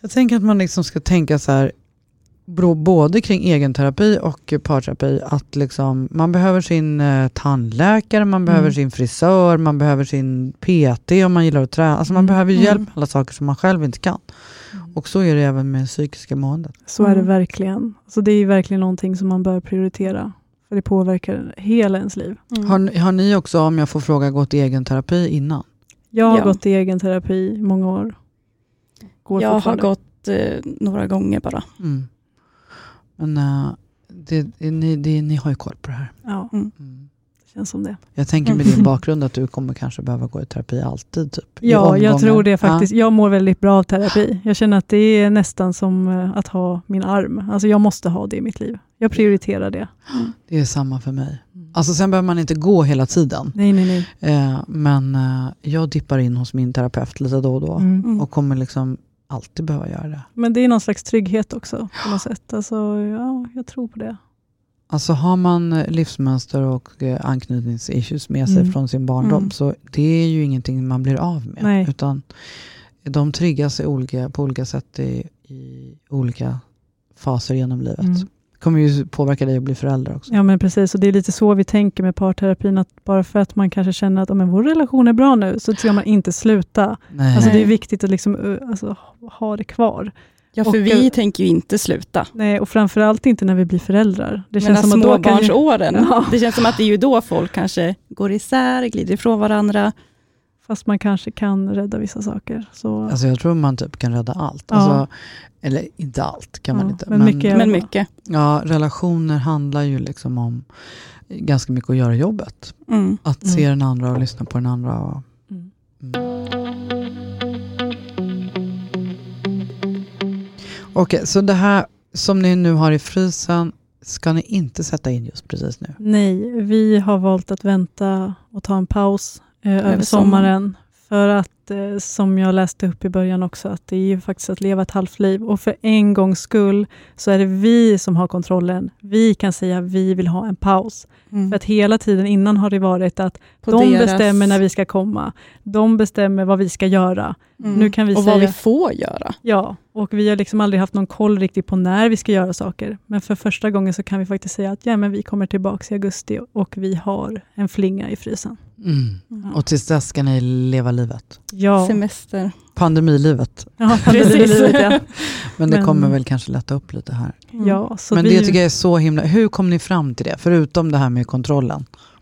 Jag tänker att man liksom ska tänka så här, både kring egenterapi och parterapi, att liksom, man behöver sin tandläkare, man behöver sin frisör, man behöver sin PT om man gillar att träna. Alltså man behöver hjälp med alla saker som man själv inte kan. Och så är det även med psykiska måendet. Så är det verkligen. Så det är verkligen någonting som man bör prioritera. För det påverkar hela ens liv. Har ni också, om jag får fråga, gått i egenterapi innan? Jag har gått i egenterapi i många år. Jag har gått några gånger bara. Men ni har ju koll på det här. Ja, det känns som det. Jag tänker med din bakgrund att du kommer kanske behöva gå i terapi alltid. Typ, ja, jag tror det faktiskt. Jag mår väldigt bra av terapi. Jag känner att det är nästan som att ha min arm. Alltså jag måste ha det i mitt liv. Jag prioriterar det. Det är samma för mig. Alltså sen behöver man inte gå hela tiden. Nej. Men jag dippar in hos min terapeut lite då och då. Och kommer liksom alltid behöva göra det. Men det är någon slags trygghet också på något sätt. Alltså, ja, jag tror på det. Alltså har man livsmönster och anknytningsissues med sig från sin barndom, så det är ju ingenting man blir av med. Nej. Utan de triggas på olika sätt i olika faser genom livet. Det kommer ju påverka dig att bli förälder också. Ja, men precis. Och det är lite så vi tänker med parterapin, att bara för att man kanske känner att vår relation är bra nu, så ska man inte sluta. Nej. Alltså det är viktigt att liksom, ha det kvar. Ja, för vi tänker ju inte sluta. Nej, och framförallt inte när vi blir föräldrar. Det känns som småbarnsåren. Det känns som att det är ju då folk kanske går isär, glider ifrån varandra. Fast man kanske kan rädda vissa saker. Så. Alltså jag tror man typ kan rädda allt. Ja. Alltså, eller inte allt kan man inte. Men mycket. Ja, relationer handlar ju liksom om ganska mycket att göra jobbet. Att se den andra och lyssna på den andra. Okej, så det här som ni nu har i frysen ska ni inte sätta in just precis nu? Nej, vi har valt att vänta och ta en paus över sommaren. För att, som jag läste upp i början också, att det är ju faktiskt att leva ett halvt liv. Och för en gångs skull så är det vi som har kontrollen. Vi kan säga att vi vill ha en paus. För att hela tiden innan har det varit att bestämmer när vi ska komma. De bestämmer vad vi ska göra. Nu kan vi och säga, vad vi får göra. Ja, och vi har liksom aldrig haft någon koll riktigt på när vi ska göra saker. Men för första gången så kan vi faktiskt säga att men vi kommer tillbaka i augusti och vi har en flinga i frysen. Och tills dess ska ni leva livet. Ja. Semester. Pandemilivet. Ja, pandemilivet, ja. Men det kommer väl kanske lätta upp lite här. Ja, så men det tycker jag är så himla... Hur kom ni fram till det? Förutom det här med kontrollen.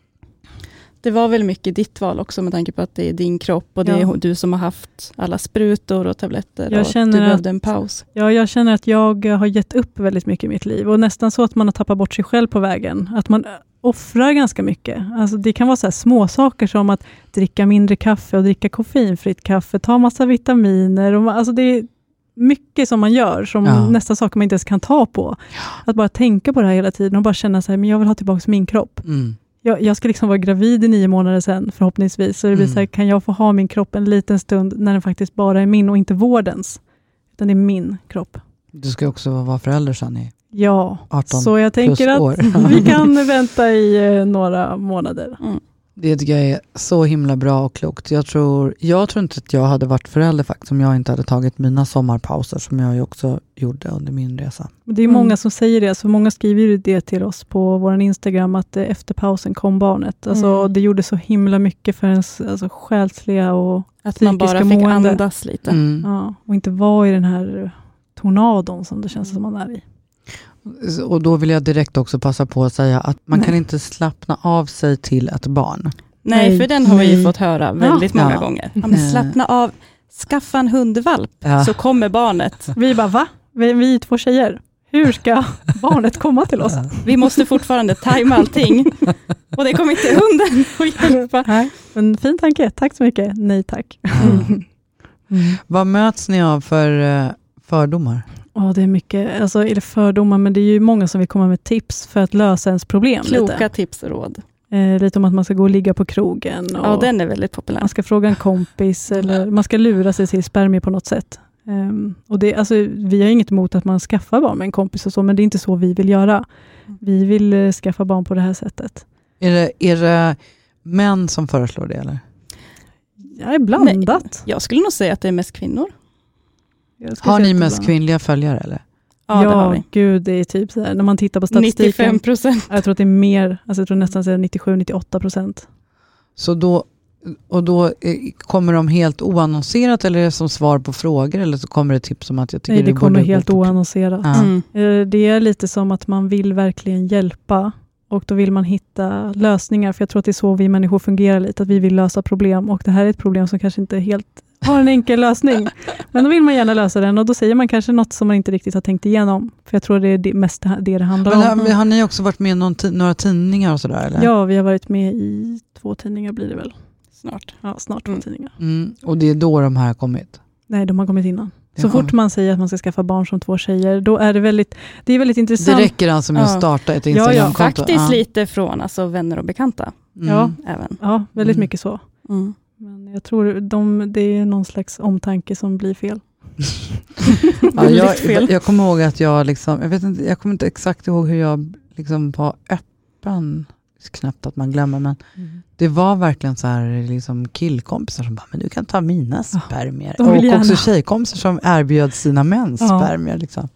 Det var väl mycket ditt val också med tanke på att det är din kropp och det är du som har haft alla sprutor och tabletter och att du behövde en paus. Ja, jag känner att jag har gett upp väldigt mycket i mitt liv och nästan så att man har tappat bort sig själv på vägen. Att man offrar ganska mycket. Alltså det kan vara så här små saker som att dricka mindre kaffe och dricka koffeinfritt kaffe, ta massa vitaminer. Och alltså det är mycket som man gör som nästan saker man inte ens kan ta på. Att bara tänka på det här hela tiden och bara känna så här, men jag vill ha tillbaka min kropp. Jag ska liksom vara gravid i 9 månader sedan förhoppningsvis. Så det blir så här, kan jag få ha min kropp en liten stund när den faktiskt bara är min och inte vårdens. Utan det är min kropp. Du ska också vara förälder sen i 18 så jag tänker att år. Vi kan vänta i några månader. Det tycker jag är så himla bra och klokt. Jag tror inte att jag hade varit förälder faktiskt om jag inte hade tagit mina sommarpauser som jag ju också gjorde under min resa. Det är många som säger det. Så många skriver ju det till oss på vår Instagram att efter pausen kom barnet. Alltså, det gjorde så himla mycket för ens själsliga och att man bara fick mående. Andas lite. Ja, och inte vara i den här tornadon som det känns som man är i. Och då vill jag direkt också passa på att säga att man kan inte slappna av sig till ett barn. Nej, för den har vi ju fått höra väldigt många gånger. Ja, men slappna av, skaffa en hundvalp så kommer barnet. Vi bara, va? Vi 2 tjejer. Hur ska barnet komma till oss? Vi måste fortfarande tajma allting. Och det kommer inte hunden att hjälpa. Nej, men fin tanke. Tack så mycket. Nej, tack. Vad möts ni av för fördomar? Det är mycket, eller fördomar, men det är ju många som vill komma med tips för att lösa ens problem. Kloka tips och råd. Lite om att man ska gå och ligga på krogen. Och den är väldigt populär. Man ska fråga en kompis eller man ska lura sig till spermier på något sätt. Och det, vi har inget emot att man skaffar barn med en kompis och så, men det är inte så vi vill göra. Vi vill skaffa barn på det här sättet. Är det män som föreslår det eller? Ja, blandat. Nej, jag skulle nog säga att det är mest kvinnor. Har ni mest kvinnliga följare eller? Ja, det har vi. Gud, det är typ så här, när man tittar på statistiken. 95%. Jag tror att det är mer, alltså jag tror nästan 97-98%. Så då kommer de helt oannonserat eller är det som svar på frågor eller så kommer det tips om att jag tycker nej, det kommer helt oannonserat. Det är lite som att man vill verkligen hjälpa och då vill man hitta lösningar, för jag tror att det är så vi människor fungerar lite, att vi vill lösa problem och det här är ett problem som kanske inte helt har en enkel lösning. Men då vill man gärna lösa den och då säger man kanske något som man inte riktigt har tänkt igenom. För jag tror det är mest det handlar om. Har ni också varit med i några tidningar och sådär? Eller? Ja, vi har varit med i 2 tidningar blir det väl. Snart 2 tidningar. Och det är då de här har kommit? Nej, de har kommit innan. Så fort man säger att man ska skaffa barn som 2 tjejer, då är det är väldigt intressant. Det räcker alltså med att starta ett Instagramkonto? Ja, faktiskt lite från alltså, vänner och bekanta. Även. Ja, väldigt mycket så. Men jag tror det är någon slags omtanke som blir fel. Jag kommer ihåg att jag kommer inte exakt ihåg hur jag liksom var öppen. Knappt att man glömmer, men det var verkligen så här liksom killkompisar som bara, men du kan ta mina spermier. Och också tjejkompisar som erbjöd sina mäns spermier. Liksom.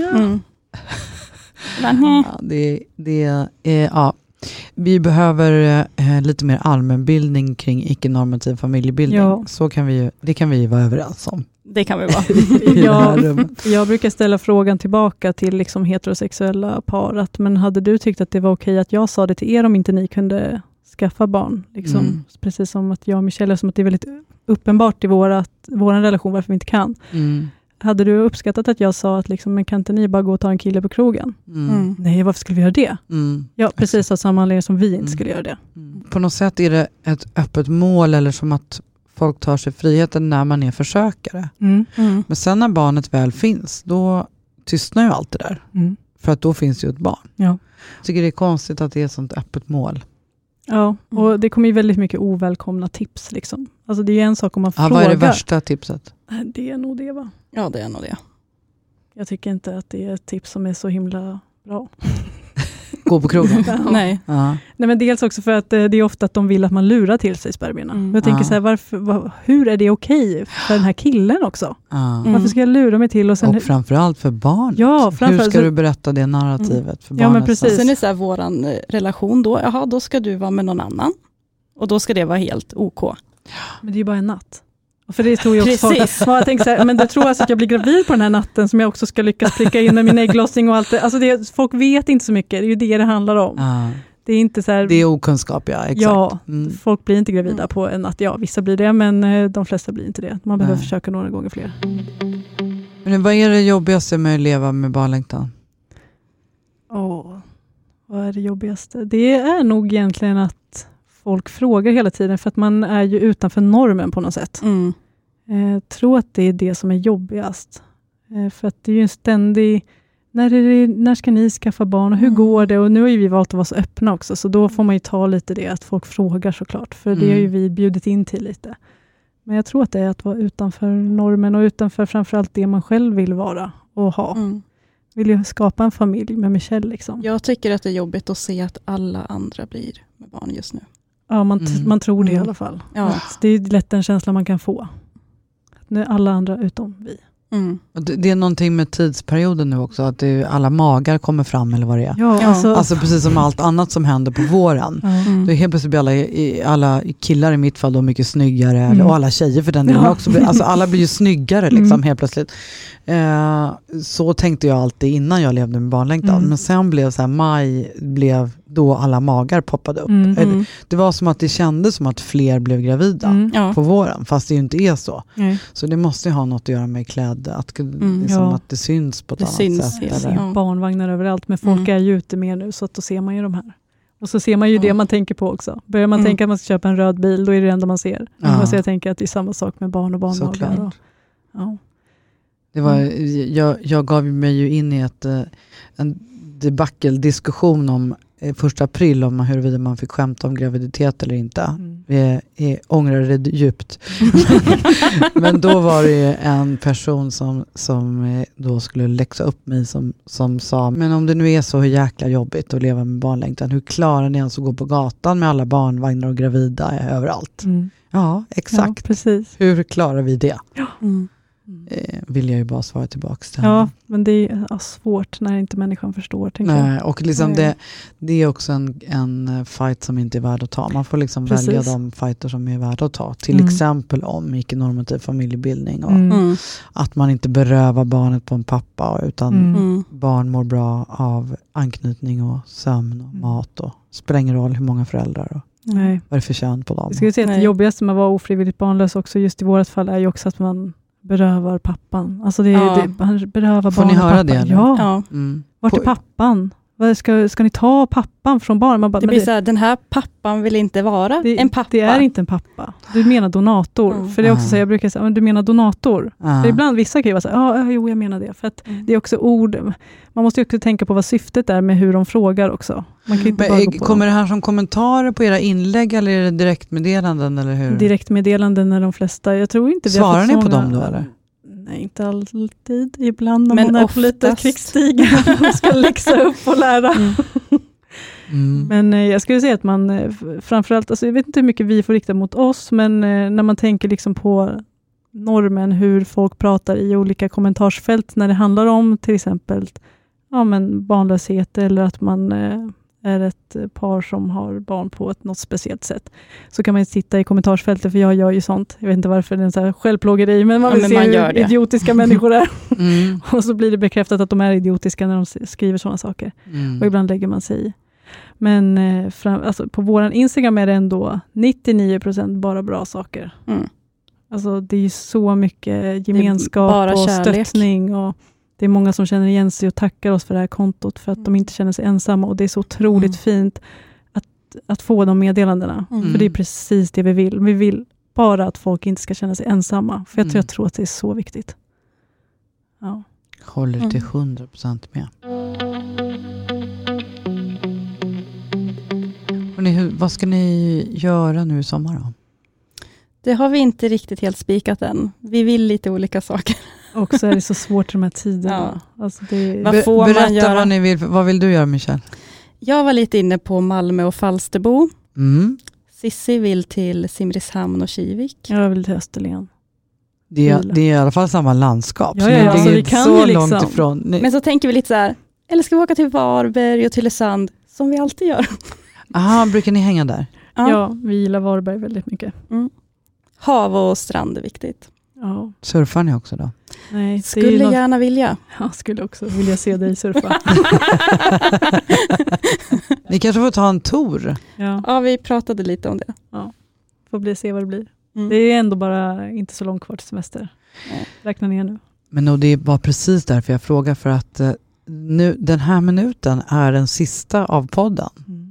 Vi behöver lite mer allmänbildning kring icke-normativ familjebildning. Ja. Det kan vi ju vara överens om. Det kan vi vara. Jag brukar ställa frågan tillbaka till liksom heterosexuella par. Men hade du tyckt att det var okej att jag sa det till er om inte ni kunde skaffa barn? Liksom, precis som att jag och Michelle, som att det är väldigt uppenbart i vår relation varför vi inte kan. Hade du uppskattat att jag sa att liksom, men kan inte ni bara gå och ta en kille på krogen? Nej, varför skulle vi göra det? Ja, precis av samma anledning som vi inte skulle göra det. På något sätt är det ett öppet mål eller som att folk tar sig friheten när man är försökare. Men sen när barnet väl finns, då tystnar ju allt det där. För att då finns ju ett barn. Ja. Jag tycker det är konstigt att det är ett sånt öppet mål. Ja, och det kommer ju väldigt mycket ovälkomna tips. Liksom. Alltså det är en sak om man frågar. Vad är det värsta tipset? Det är nog det, va? Ja, det är nog det. Jag tycker inte att det är ett tips som är så himla bra. Gå på krogen? Nej. Nej, men dels också för att det är ofta att de vill att man lurar till sig spermierna. Jag tänker så här, hur är det okej för den här killen också? Varför ska jag lura mig till? Och framförallt för barn. Ja, hur ska du berätta det narrativet för barnet? Ja, men precis. Sen är det så här, våran relation då ska du vara med någon annan. Och då ska det vara helt OK. Men det är ju bara en natt. För det tror jag också folk att jag tänker så här, men du tror alltså att jag blir gravid på den här natten som jag också ska lyckas pricka in med min ägglossning och allt det. Alltså folk vet inte så mycket, det är ju det handlar om. Det är inte så här, det är okunskap, ja, exakt. Ja, folk blir inte gravida på en natt. Ja, vissa blir det, men de flesta blir inte det. Man behöver försöka några gånger fler. Men vad är det jobbigaste med att leva med barnlängtan? Vad är det jobbigaste? Det är nog egentligen att folk frågar hela tiden, för att man är ju utanför normen på något sätt. Jag tror att det är det som är jobbigast. För att det är ju en ständig, när ska ni skaffa barn och hur går det? Och nu har ju vi valt att vara så öppna också, så då får man ju ta lite det att folk frågar såklart. För det har ju vi bjudit in till lite. Men jag tror att det är att vara utanför normen och utanför framförallt det man själv vill vara och ha. Vill ju skapa en familj med Michelle liksom. Jag tycker att det är jobbigt att se att alla andra blir med barn just nu. Ja, man tror det i alla fall. Ja. Det är lätt en känsla man kan få. Nu är alla andra utom vi. Det är någonting med tidsperioden nu också, att alla magar kommer fram eller vad det är. Ja, alltså precis som allt annat som händer på våren. Det är helt plötsligt alla killar i mitt fall då mycket snyggare, och alla tjejer för den delen också. Alltså alla blir ju snyggare liksom helt plötsligt. Så tänkte jag alltid innan jag levde med barnlängtan. Men sen blev så här, maj blev då alla magar poppade upp. Det var som att det kändes som att fler blev gravida på våren, fast det ju inte är så. Så det måste ju ha något att göra med kläder, att det syns på ett annat sätt. Eller? Barnvagnar överallt, men folk är ju ute mer nu, så att då ser man ju de här. Och så ser man ju det man tänker på också. Börjar man tänka att man ska köpa en röd bil, då är det enda man ser. Så jag tänker att det är samma sak med barn och barnmagar. Det var, jag gav mig ju in i en debacle-diskussion om 1 april om huruvida man fick skämta om graviditet eller inte. Vi ångrar det djupt. Men då var det en person som då skulle läxa upp mig som sa, men om det nu är så jäkla jobbigt att leva med barnlängtan, hur klarar ni ens att gå på gatan med alla barnvagnar och gravida överallt? Ja, exakt. Ja, precis. Hur klarar vi det? vill jag ju bara svara tillbaka till Ja, men det är svårt när inte människan förstår. Nej, och liksom det är också en fight som inte är värd att ta. Man får liksom välja de fighter som är värda att ta. Till exempel om icke-normativ familjebildning och att man inte berövar barnet på en pappa utan barn mår bra av anknytning och sömn och mat och spelar ingen roll hur många föräldrar och vad är det för kön på dem. Jag skulle säga att det jobbigaste med att vara ofrivilligt barnlös också just i vårt fall är ju också att man berövar pappan. Alltså man berövar får ni höra pappan. Det? Eller? Ja. Vart är pappan? Ska ni ta pappan från barn? Man bara, det blir så här, den här pappan vill inte vara en pappa. Det är inte en pappa. Du menar donator. För det är också så jag brukar säga, du menar donator. För ibland vissa kan ju vara så här, jo jag menar det. För att det är också ord. Man måste ju också tänka på vad syftet är med hur de frågar också. Man kan inte bara gå på. Kommer det här som kommentarer på era inlägg eller är det direktmeddelanden eller hur? Direktmeddelanden är de flesta. Jag tror inte vi svarar har ni fått på många, dem då eller? Nej, inte alltid. Ibland när men man är på lite krigsstigen och ska läxa upp och lära. Men jag skulle säga att man framförallt, alltså jag vet inte hur mycket vi får rikta mot oss, men när man tänker liksom på normen, hur folk pratar i olika kommentarsfält när det handlar om till exempel barnlöshet eller att man är ett par som har barn på något speciellt sätt. Så kan man ju sitta i kommentarsfältet, för jag gör ju sånt. Jag vet inte varför det är en så här självplågeri, men man vill se hur idiotiska människor är. Och så blir det bekräftat att de är idiotiska när de skriver sådana saker. Och ibland lägger man sig i. Men alltså, på våran Instagram är det ändå 99% bara bra saker. Alltså det är ju så mycket gemenskap och stöttning och det är många som känner igen sig och tackar oss för det här kontot för att de inte känner sig ensamma. Och det är så otroligt fint att få de meddelandena. För det är precis det vi vill. Vi vill bara att folk inte ska känna sig ensamma. För jag tror att det är så viktigt. Ja. Håller till 100% med. Vad ska ni göra nu i sommar då? Det har vi inte riktigt helt spikat än. Vi vill lite olika saker. Och så är det så svårt i de här tiderna. Ja. Alltså berätta vad ni vill. Vad vill du göra, Michelle? Jag var lite inne på Malmö och Falsterbo. Sissi vill till Simrishamn och Kivik. Jag vill till Österlen. Det är i alla fall samma landskap. Ja, så det är vi kan så liksom långt ifrån. Men så tänker vi lite så här. Eller ska vi åka till Varberg och Tylösand som vi alltid gör? Aha, brukar ni hänga där? Ja, vi gillar Varberg väldigt mycket. Hav och strand är viktigt. Ja. Surfar ni också då? Nej, skulle gärna vilja. Jag skulle också vilja se dig surfa. Ni kanske får ta en tour. Ja, vi pratade lite om det. Ja, får se vad det blir. Det är ändå bara inte så långt kvar till semester. Räkna ner nu. Men det var precis därför jag frågar, för att nu, den här minuten är den sista av podden.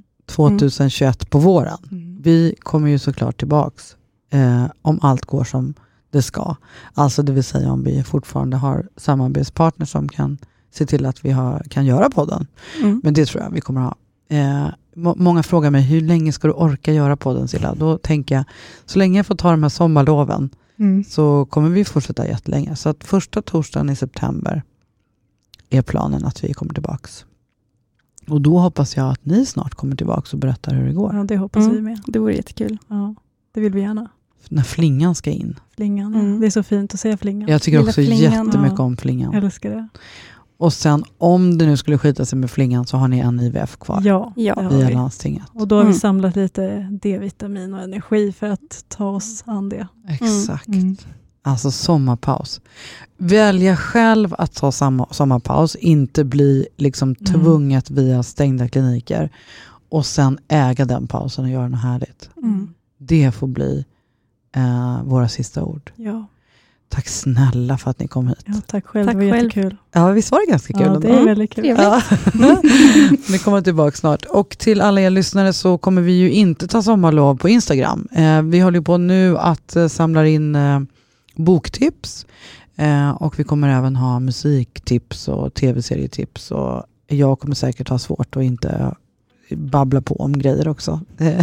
2021 på våren. Vi kommer ju såklart tillbaks om allt går som det ska. Alltså det vill säga om vi fortfarande har samarbetspartner som kan se till att vi kan göra podden. Men det tror jag vi kommer ha. Många frågar mig, hur länge ska du orka göra podden, Silla? Då tänker jag, så länge jag får ta de här sommarloven så kommer vi fortsätta jättelänge. Så att första torsdagen i september är planen att vi kommer tillbaks. Och då hoppas jag att ni snart kommer tillbaka och berättar hur det går. Ja, det hoppas vi med. Det vore jättekul. Ja, det vill vi gärna. När flingan ska in. Flingan, det är så fint att säga flingan. Jag tycker också jättemycket om flingan. Jag älskar det. Och sen om det nu skulle skita sig med flingan så har ni en IVF kvar. Ja, via landstinget. Och då har vi samlat lite D-vitamin och energi för att ta oss an det. Exakt. Alltså sommarpaus. Välja själv att ta sommarpaus. Inte bli liksom tvunget via stängda kliniker. Och sen äga den pausen och göra något härligt. Det får bli våra sista ord. Ja. Tack snälla för att ni kom hit. Ja, tack själv, det var jättekul. Ja, visst var det ganska kul? Ja, det är väldigt kul. Ja. Ni kommer tillbaka snart. Och till alla er lyssnare så kommer vi ju inte ta sommarlov på Instagram. Vi håller på nu att samla in boktips. Och vi kommer även ha musiktips och tv-serietips. Och jag kommer säkert ha svårt att inte babbla på om grejer också.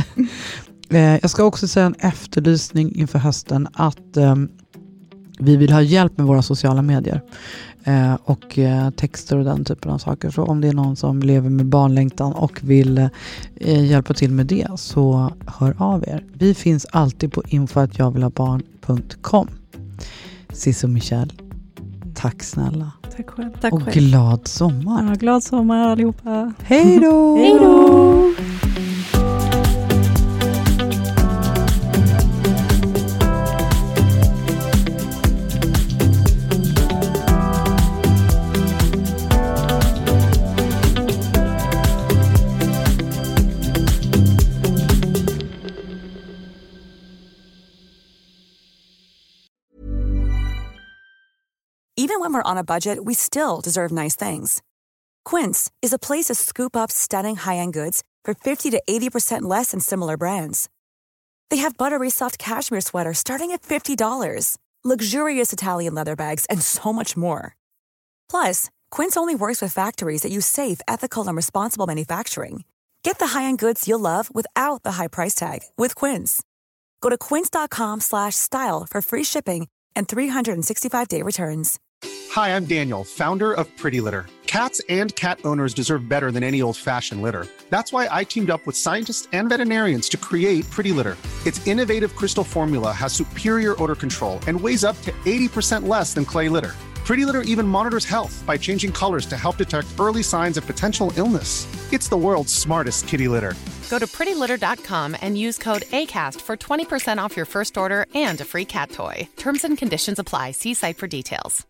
Jag ska också säga en efterlysning inför hösten att vi vill ha hjälp med våra sociala medier och texter och den typen av saker. Så om det är någon som lever med barnlängtan och vill hjälpa till med det, så hör av er. Vi finns alltid på info@javillhabarn.com. Cissi och Michelle. Tack snälla. Tack själv. Tack och själv. glad sommar. Ja, glad sommar allihopa. Hej då! Hej då! Even when we're on a budget, we still deserve nice things. Quince is a place to scoop up stunning high-end goods for 50 to 80% less than similar brands. They have buttery soft cashmere sweaters starting at $50, luxurious Italian leather bags, and so much more. Plus, Quince only works with factories that use safe, ethical, and responsible manufacturing. Get the high-end goods you'll love without the high price tag with Quince. Go to quince.com/style for free shipping and 365-day returns. Hi, I'm Daniel, founder of Pretty Litter. Cats and cat owners deserve better than any old-fashioned litter. That's why I teamed up with scientists and veterinarians to create Pretty Litter. Its innovative crystal formula has superior odor control and weighs up to 80% less than clay litter. Pretty Litter even monitors health by changing colors to help detect early signs of potential illness. It's the world's smartest kitty litter. Go to prettylitter.com and use code ACAST for 20% off your first order and a free cat toy. Terms and conditions apply. See site for details.